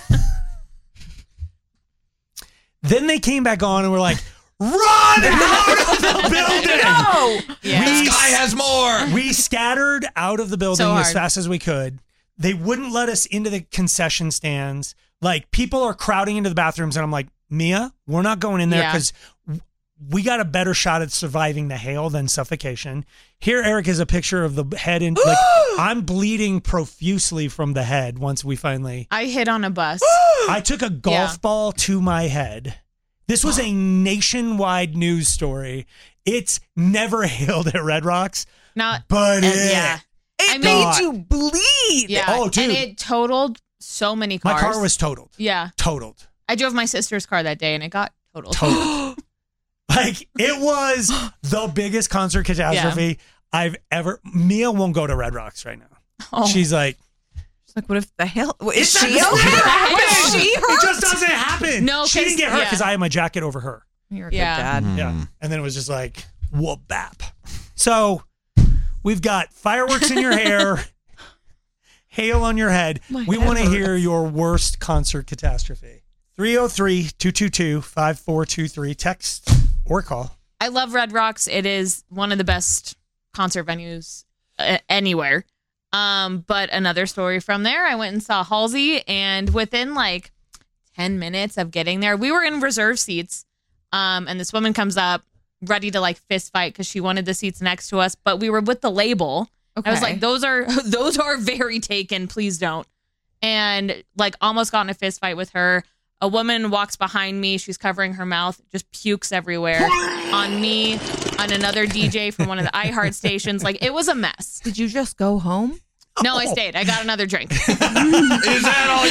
Then they came back on and were like, "Run out of the building!" No. Yeah. This guy has more. We scattered out of the building So as hard. fast as we could. They wouldn't let us into the concession stands. Like, people are crowding into the bathrooms, and I'm like, Mia, we're not going in there Yeah. because we got a better shot at surviving the hail than suffocation. Here, Eric is a picture of the head, and like I'm bleeding profusely from the head. Once we finally, I hit on a bus. I took a golf Yeah. ball to my head. This was a nationwide news story. It's never hailed at Red Rocks, Not, but and it, yeah. It I mean- made you bleed. Yeah. Oh, dude. And it totaled so many my cars. car was totaled. Yeah. Totaled. I drove my sister's car that day and it got totaled. Totaled. Like, it was the biggest concert catastrophe I've ever. Mia won't go to Red Rocks right now. Oh. She's like, She's like, what if the hell? Is It's she not- okay? Is she it hurt? just doesn't happen. No, she 'cause- didn't get hurt yeah. because I had my jacket over her. You're a good Yeah. dad. Yeah. And then it was just like, whoop bap. So we've got fireworks in your hair, hail on your head. My we head want to hurts. hear your worst concert catastrophe. three oh three, two two two, five four two three. Text or call. I love Red Rocks. It is one of the best concert venues uh, anywhere. Um, but another story from there, I went and saw Halsey, and within like ten minutes of getting there, we were in reserve seats. Um, and this woman comes up ready to like fist fight because she wanted the seats next to us, but we were with the label. I was Okay. like, those are those are very taken. Please don't. And like almost got in a fist fight with her. A woman walks behind me. She's covering her mouth, just pukes everywhere on me, on another D J from one of the iHeart stations. Like, it was a mess. Did you just go home? No, I stayed. I got another drink. Is that all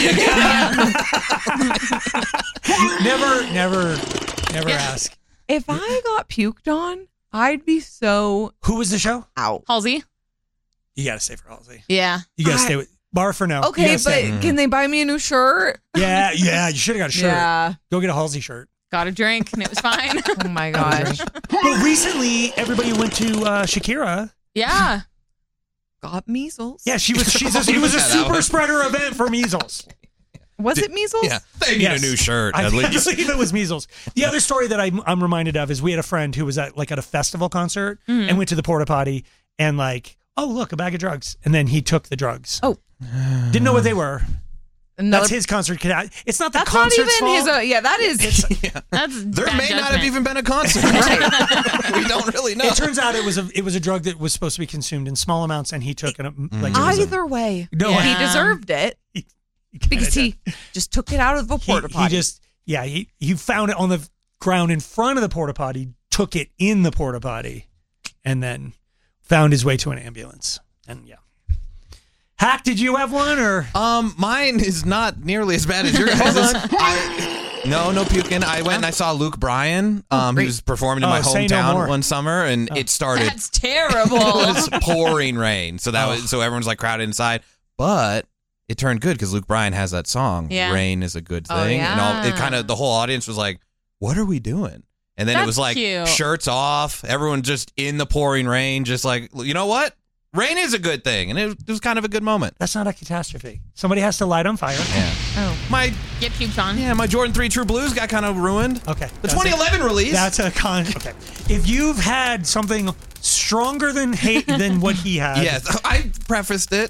you got? Never, never, never ask. If I got puked on, I'd be so Who was the show? out. Halsey? You got to stay for Halsey. Yeah. You got to I- stay with Bar for now. You Okay, gotta but stay. can they buy me a new shirt? Yeah, yeah, you should have got a shirt. Yeah. Go get a Halsey shirt. Got a drink and it was fine. Oh my gosh. Well, recently everybody went to uh, Shakira. Yeah. Got measles. Yeah, she was. She's a, it was a super spreader event for measles. Was it measles? Yeah, they need Yes. a new shirt I at least. believe it was measles. The other story that I'm, I'm reminded of is we had a friend who was at like at a festival concert Mhm. and went to the porta potty and like, oh look, a bag of drugs, and then he took the drugs. Oh, didn't know what they were. Another- That's his concert. It's not the That's not concert's even his. fault. Uh, yeah, that is. That's There bad may not have judgment. even been a concert. we don't really know. It turns out it was a it was a drug that was supposed to be consumed in small amounts, and he took it. Like it was a- Either way, No, he Yeah. deserved it because he just took it out of a he, porta he potty. just yeah he he found it on the ground in front of the porta potty, took it in the porta potty, and then found his way to an ambulance. And yeah. Hack, did you have one or? Um, mine is not nearly as bad as your guys'. I, no, no puking. I went and I saw Luke Bryan. Um, he was performing in Oh, my say no hometown more. one summer, and it started. That's terrible. It was pouring rain, so that Oh. was so everyone's like crowded inside. But it turned good because Luke Bryan has that song. Yeah. Rain is a good Oh, thing, and all, it yeah. kind of the whole audience was like, "What are we doing?" And then it That's was like cute. shirts off, everyone just in the pouring rain, just like, you know what? Rain is a good thing, and it, it was kind of a good moment. That's not a catastrophe. Somebody has to light on fire. Yeah. Oh. My Get puked on. yeah, my Jordan three True Blues got kind of ruined. Okay. The That's twenty eleven a- release. That's a con. Okay. If you've had something stronger than hate than what he had, Yes, I prefaced it.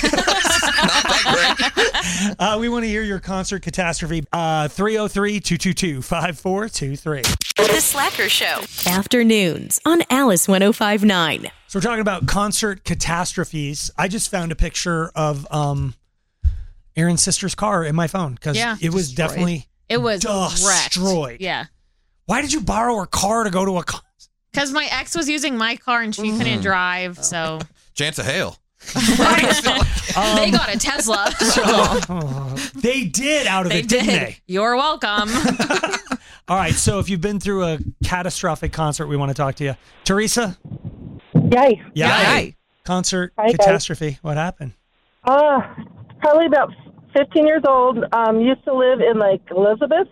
uh, we want to hear your concert catastrophe. Uh, three oh three, two two two, five four two three. The Slacker Show. Afternoons on Alice one oh five point nine. So we're talking about concert catastrophes. I just found a picture of um, Aaron's sister's car in my phone because Yeah. it was Destroyed. definitely It was wrecked. destroyed. Yeah. Why did you borrow her car to go to a concert? Because my ex was using my car and she couldn't drive, so Chance of hail. they got a Tesla. Oh, they did out of They it, didn't did. they? You're welcome. All right, so if you've been through a catastrophic concert, we want to talk to you. Teresa? Yay. Yeah. Yay. Concert Hi, guys. catastrophe. What happened? Uh, probably about fifteen years old. Um, used to live in like Elizabeth,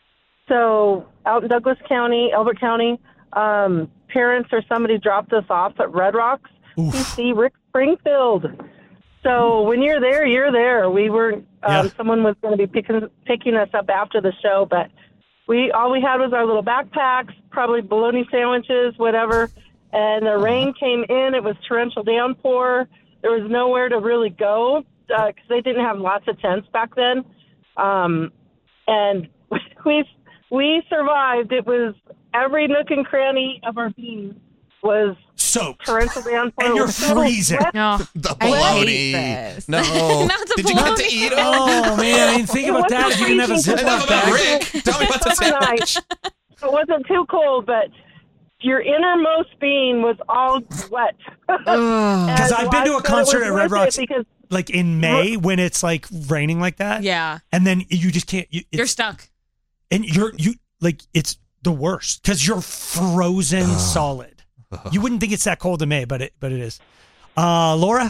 so out in Douglas County, Elbert County. Um, parents or somebody dropped us off at Red Rocks to see Rick Springfield. So when you're there, you're there. We were um, Yeah. someone was going to be picking picking us up after the show, but we all we had was our little backpacks, probably bologna sandwiches, whatever. And the rain came in. It was torrential downpour. There was nowhere to really go because they didn't have lots of tents back then. Um, and we we survived. It was every nook and cranny of our being was soaked. Torrential downpour. And you're It was total freezing. wet. No. The I hate bologna. this. No. Not the Did you get to bologna. eat them? Oh, man. I didn't think It about wasn't that if you didn't have a freezing Ziploc cold. bag. Rick, tell me about the Summer night. sandwich. It wasn't too cold, but your innermost being was all wet. Because I've been to a concert at Red Rocks because like in May when it's like raining like that. Yeah. And then you just can't. You, it's, You're stuck. And you're, you, like, it's the worst because you're frozen solid. You wouldn't think it's that cold in May, but it, but it is. Uh, Laura?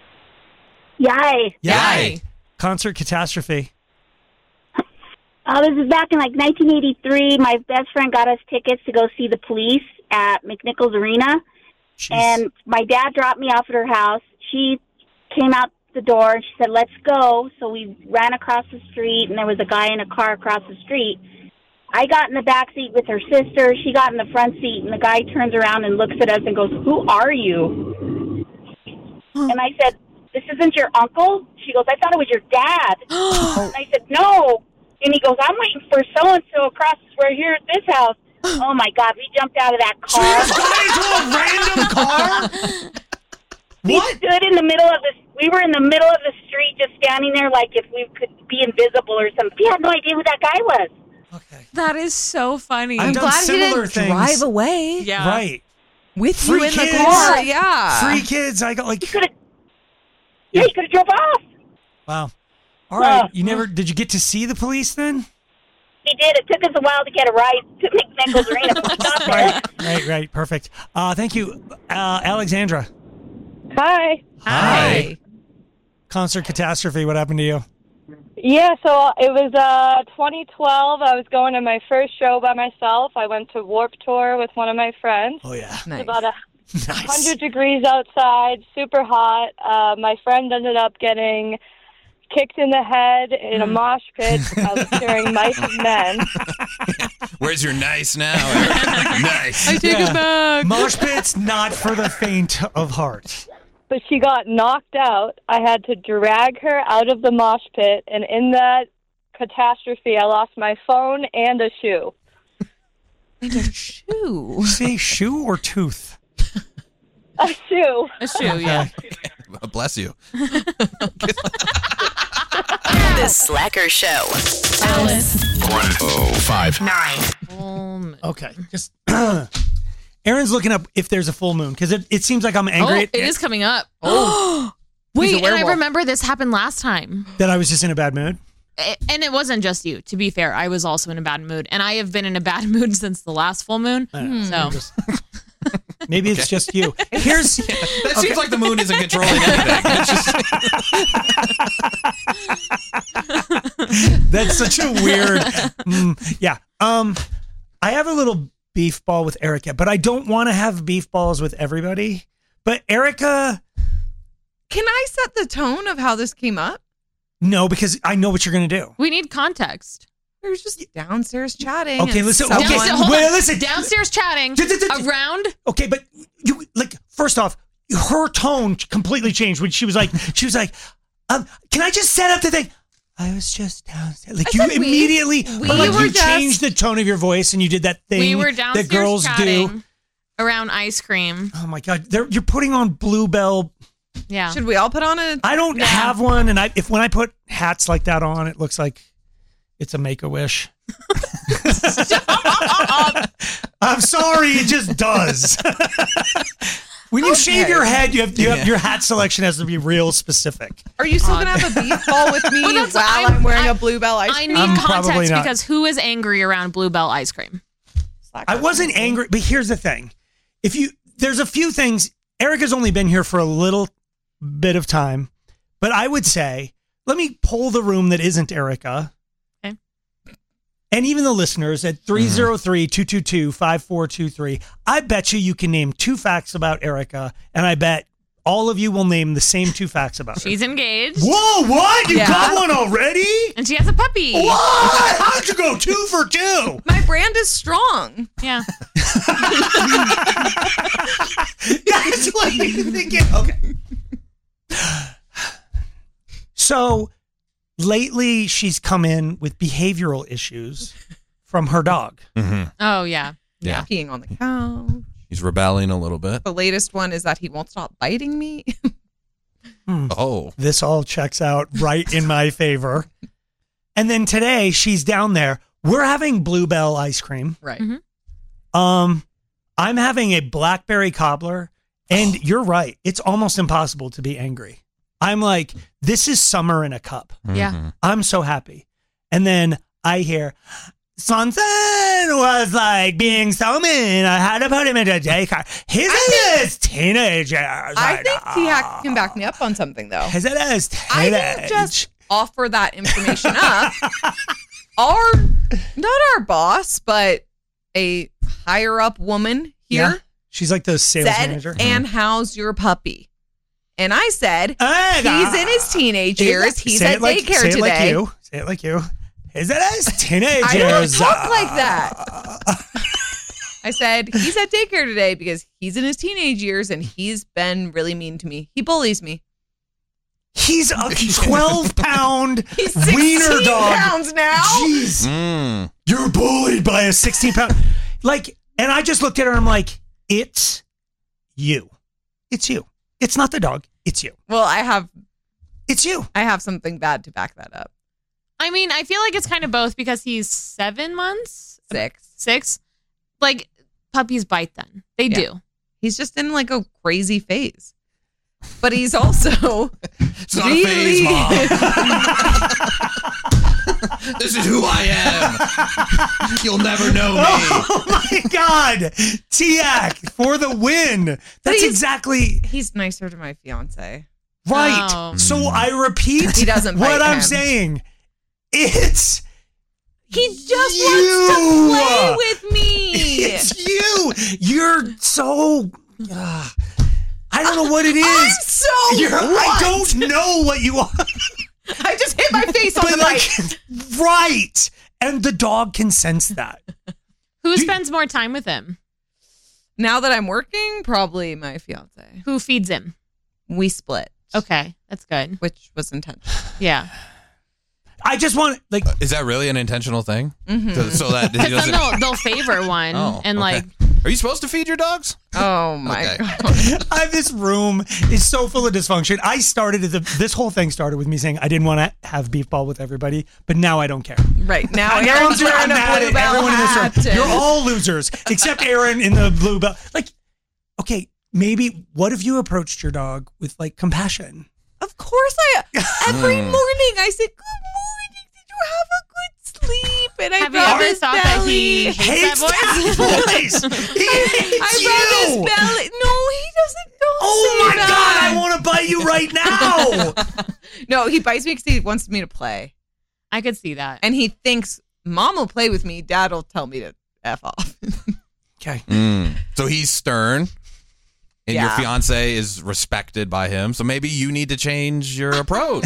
Yay. Yay. Concert catastrophe. Uh, this is back in like nineteen eighty-three. My best friend got us tickets to go see the Police at McNichols Arena. And my dad dropped me off at her house. She came out the door and she said, let's go. So we ran across the street and there was a guy in a car across the street. I got in the back seat with her sister. She got in the front seat and the guy turns around and looks at us and goes, who are you? And I said, this isn't your uncle? She goes, I thought it was your dad. And I said, no. And he goes, I'm waiting for so-and-so across where here at this house. Oh, my God. We jumped out of that car. Got into a random car? We stood in the middle of the, we were in the middle of the street just standing there like if we could be invisible or something. We had no idea who that guy was. That is so funny. I've I'm done glad he similar didn't things. drive away. Yeah. Right. With Free you in kids. the car. Yeah. Free kids. I got like. Yeah, you could have drove off. Wow. All right. Uh, You never, did you get to see the Police then? He did. It took us a while to get a ride to McNichols Arena. But we got there. Right, right, right. Perfect. Uh, thank you. Uh, Alexandra. Hi. Hi. Concert catastrophe. What happened to you? Yeah, so it was uh, twenty twelve. I was going to my first show by myself. I went to Warped Tour with one of my friends. Oh, yeah. It's about a hundred degrees outside, super hot. Uh, my friend ended up getting kicked in the head in a mosh pit. I was hearing Mice of Men. Where's your nice now? Nice. I take it back. Mosh pit's not for the faint of heart. But she got knocked out. I had to drag her out of the mosh pit, and in that catastrophe, I lost my phone and a shoe. And a shoe? Say shoe or tooth? A shoe. A shoe, yeah. Bless you. The Slacker Show. Alice. one oh five Nine. Okay. Just Aaron's looking up if there's a full moon because it, it seems like I'm angry. Oh, at, it is coming up. Oh. Wait, He's a and I werewolf. remember this happened last time. That I was just in a bad mood. It- and it wasn't just you. To be fair, I was also in a bad mood, and I have been in a bad mood since the last full moon. I know. So I'm just- Maybe it's just you. Here's That seems like the moon isn't controlling anything. It's just That's such a weird. Mm, yeah. Um, I have a little beef ball with Erica, but I don't want to have beef balls with everybody. But Erica, Can I set the tone of how this came up? no, because I know what you're gonna do. we need context. We were just downstairs chatting. Okay, and listen. someone- Okay, Downstairs, hold well, on. listen. Downstairs chatting around. Okay, but you like first off, her tone completely changed when she was like, she was like, um, "Can I just set up the thing?" I was just downstairs. Like I you said we- immediately, we but like were you just- changed the tone of your voice and you did that thing We were downstairs that girls chatting do. around ice cream. Oh my god, They're, you're putting on Bluebell. Yeah. Should we all put on a? I don't have one, and I if when I put hats like that on, it looks like it's a Make a Wish. I'm sorry, it just does. When you shave Okay. your head, you have, you have your hat selection has to be real specific. Are you still gonna have a beef ball with me Well, while that's- I'm, I'm- wearing I- a Bluebell ice I cream? need I'm probably context not. because who is angry around Bluebell ice cream? I wasn't angry, but here's the thing: if you there's a few things. Erica's only been here for a little bit of time, but I would say let me poll the room that isn't Erica. Okay. And even the listeners at three oh three, two two two, five four two three. I bet you you can name two facts about Erica, and I bet all of you will name the same two facts about her. She's engaged. Whoa, what? You Yeah. got one already? And she has a puppy. What? How'd you go two for two? My brand is strong. Yeah. That's what you're thinking. Okay. So lately, she's come in with behavioral issues from her dog. Mhm. Oh yeah. Yeah. Peeing on the couch. He's rebelling a little bit. The latest one is that he won't stop biting me. Hmm. Oh. This all checks out right in my favor. And then today, she's down there. We're having Bluebell ice cream. Right. Mm-hmm. Um, I'm having a blackberry cobbler, and you're right. It's almost impossible to be angry. I'm like, this is summer in a cup. Yeah. I'm so happy. And then I hear, Sonson was like being so mean. I had to put him into daycare. He's in his teenagers. I think T-Hack can back me up on something, though. He's in his I teenage. didn't just offer that information up. Our, not our boss, but a higher up woman here Yeah. She's like the sales said, manager. "And how's your puppy?" And I said, Hey, "He's in his teenage years. He's say at it like, daycare say it today." like you. Say it like you. He's in his teenagers. I don't talk like that. I said, he's at daycare today because he's in his teenage years and he's been really mean to me. He bullies me. He's a twelve pound He's wiener sixteen dog. pounds now. Jeez. Mm. You're bullied by a sixteen pound. Like, and I just looked at her and I'm like, it's you. It's you. It's not the dog. It's you. Well, I have. It's you. I have something bad to back that up. I mean, I feel like it's kind of both because he's seven months. Six. Six. Like puppies bite then. They Yeah. do. He's just in like a crazy phase. But he's also It's not a phase, Mom. This is who I am. You'll never know me. Oh my God. T-Ac for the win. That's he's- exactly He's nicer to my fiance. right. Oh. So I repeat He doesn't what bite I'm him. saying. It's He just you. wants to play with me. It's you. You're so. Uh, I don't know what it is. I'm so You're, I what? don't know what you are. I just hit my face on But the like, mic. right. And the dog can sense that. Who spends more time with him? Now that I'm working, probably my fiance. Who feeds him? We split. Okay, that's good. Which was intentional. Yeah. I just want like. Is that really an intentional thing? Mhm. So, so that he Because then doesn't. they'll, they'll favor one Oh, and okay. like. Are you supposed to feed your dogs? Oh my Okay. god. I have this room is so full of dysfunction. I started the, this whole thing started with me saying I didn't want to have beef ball with everybody, but now I don't care. Right now, now Aaron's I'm, wearing I'm a mad blue at belt everyone in hat. this room. and- You're all losers except Aaron in the blue belt. Like, okay, maybe what if you approached your dog with like compassion? Of course, I every Hmm. morning I say, "Good morning. Did you have a good sleep?" And I Have you rub ever his thought that he belly. hates that voice? voice. He hates I you. rub his belly. No, he doesn't. Don't Oh say my that. god! I want to bite you right now. No, he bites me because he wants me to play, I could see that. and he thinks Mom will play with me. Dad will tell me to f off. Okay. Mm. So he's stern, and your Yeah. fiance is respected by him. So maybe you need to change your approach.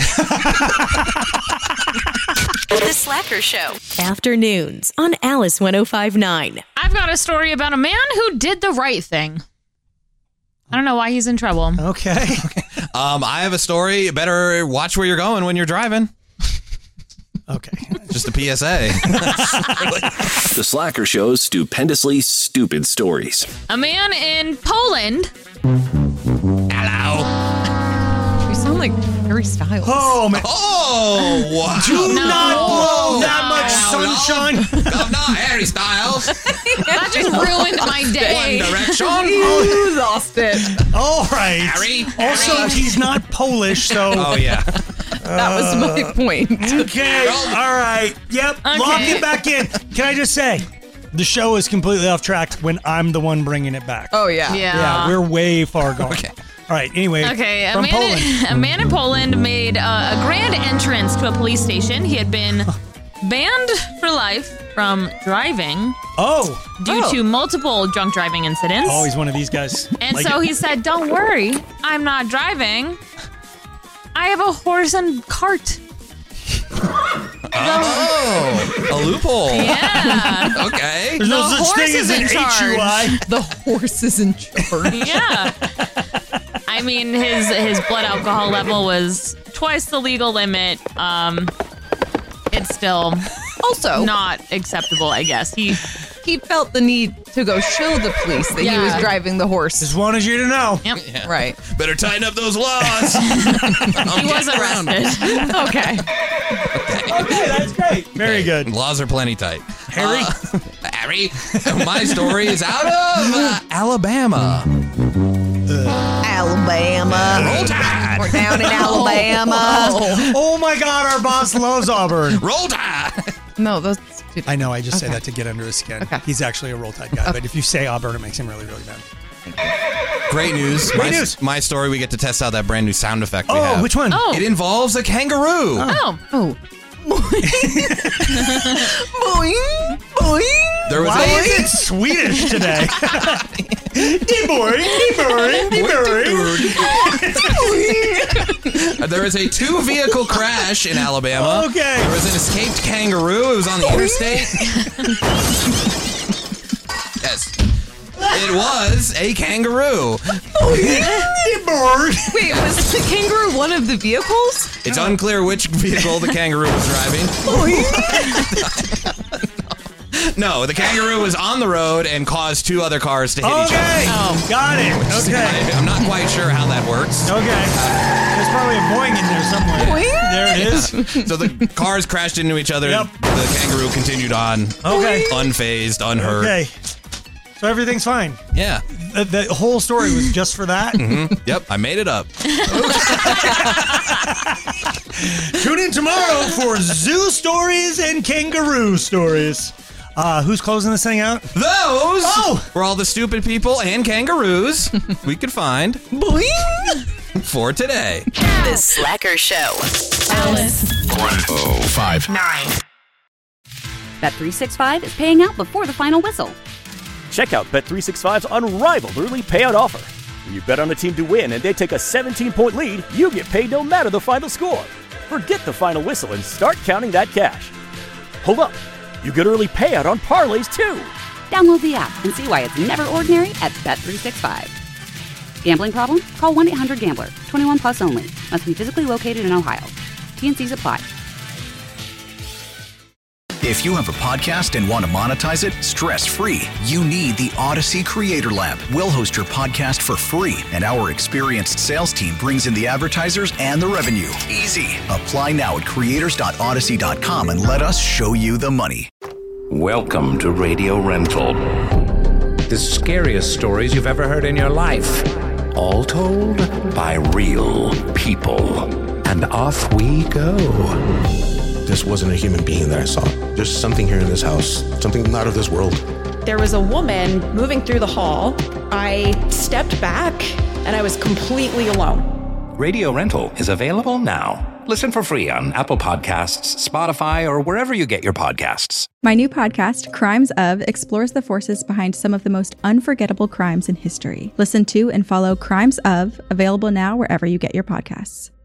The Slacker Show. Afternoons on Alice one oh five point nine. I've got a story about a man who did the right thing. I don't know why he's in trouble. Okay. um, I have a story. You better watch where you're going when you're driving. Okay. Just a P S A. The Slacker Show's stupendously stupid stories. A man in Poland. Hello. You sound like Harry Styles. Oh man. Oh, wow. Do No. not blow that Wow. much sunshine. Governor Harry Styles. That just ruined my day. One Direction. You lost it. All right. Harry. Also, Harry. he's not Polish, so. Oh, yeah. That was my point. Okay. All right. Yep. Lock Okay. it back in. Can I just say, the show is completely off track when I'm the one bringing it back. Oh yeah. Yeah. Yeah, we're way far gone. Okay. All right. Anyway. Okay, a From man, Poland. a man in Poland made uh, a grand entrance to a police station. He had been banned for life from driving Oh. due oh. to multiple drunk driving incidents. Oh, he's one of these guys. and Like so it. he said, "Don't worry, I'm not driving. I have a horse and cart." Oh, a loophole. Yeah. Okay. There's no the such thing horse as is an in H U I. charge. The horse is in charge. Yeah. I mean, his his blood alcohol level was twice the legal limit. Um, it's still Also, not acceptable, I guess. He he felt the need to go show the police that he Yeah. was driving the horse. Just wanted you to know. Yep. Yeah. Right. Better tighten up those laws. He was arrested. Okay. Okay, that's great. Very good. Laws are plenty tight. Harry? Uh, Harry? My story is out of uh, Alabama. Alabama. Roll Tide. We're down in Alabama. Oh, oh my God, our boss loves Auburn. Roll Tide. No, those. I know, I just say Okay. that to get under his skin. Okay. He's actually a Roll Tide guy, but if you say Auburn, it makes him really, really mad. Great news. Great my, news. My story, we get to test out that brand new sound effect we Oh, have. which one? Oh. It involves a kangaroo. Oh. Oh. Boing. Boing. There was Why a is it Swedish today? Deboring, deboring, deboring. There was a two-vehicle crash in Alabama. Okay. There was an escaped kangaroo. It was on the interstate. Yes. It was a kangaroo. Deboring. Wait, was the kangaroo one of the vehicles? It's unclear which vehicle the kangaroo was driving. No, the kangaroo was on the road and caused two other cars to hit each Okay. other. Got it. Okay. I- I'm not quite sure how that works. Okay. There's probably a boing in there somewhere. There it is. So the cars crashed into each other. Yep. The kangaroo continued on. Okay. Unfazed, unhurt. Okay. So everything's fine. Yeah. The, the whole story was just for that. Mm-hmm. Yep. I made it up. Tune in tomorrow for zoo stories and kangaroo stories. Uh, who's closing this thing out? Those Oh! were all the stupid people and kangaroos we could find. Boing! for today. The Slacker Show. Alice. one oh five nine. Bet three sixty-five is paying out before the final whistle. Check out Bet three sixty-five's unrivaled early payout offer. When you bet on a team to win and they take a seventeen-point lead, you get paid no matter the final score. Forget the final whistle and start counting that cash. Hold up. You get early payout on parlays, too. Download the app and see why it's never ordinary at Bet three sixty-five. Gambling problem? Call one eight hundred gambler. twenty-one plus only. Must be physically located in Ohio. T N Cs apply. If you have a podcast and want to monetize it stress-free, you need the Odyssey Creator Lab. We'll host your podcast for free, and our experienced sales team brings in the advertisers and the revenue. Easy. Apply now at creators dot odyssey dot com and let us show you the money. Welcome to Radio Rental. The scariest stories you've ever heard in your life. All told by real people. And off we go. This wasn't a human being that I saw. There's something here in this house, something not of this world. There was a woman moving through the hall. I stepped back and I was completely alone. Radio Rental is available now. Listen for free on Apple Podcasts, Spotify, or wherever you get your podcasts. My new podcast, Crimes Of, explores the forces behind some of the most unforgettable crimes in history. Listen to and follow Crimes Of, available now wherever you get your podcasts.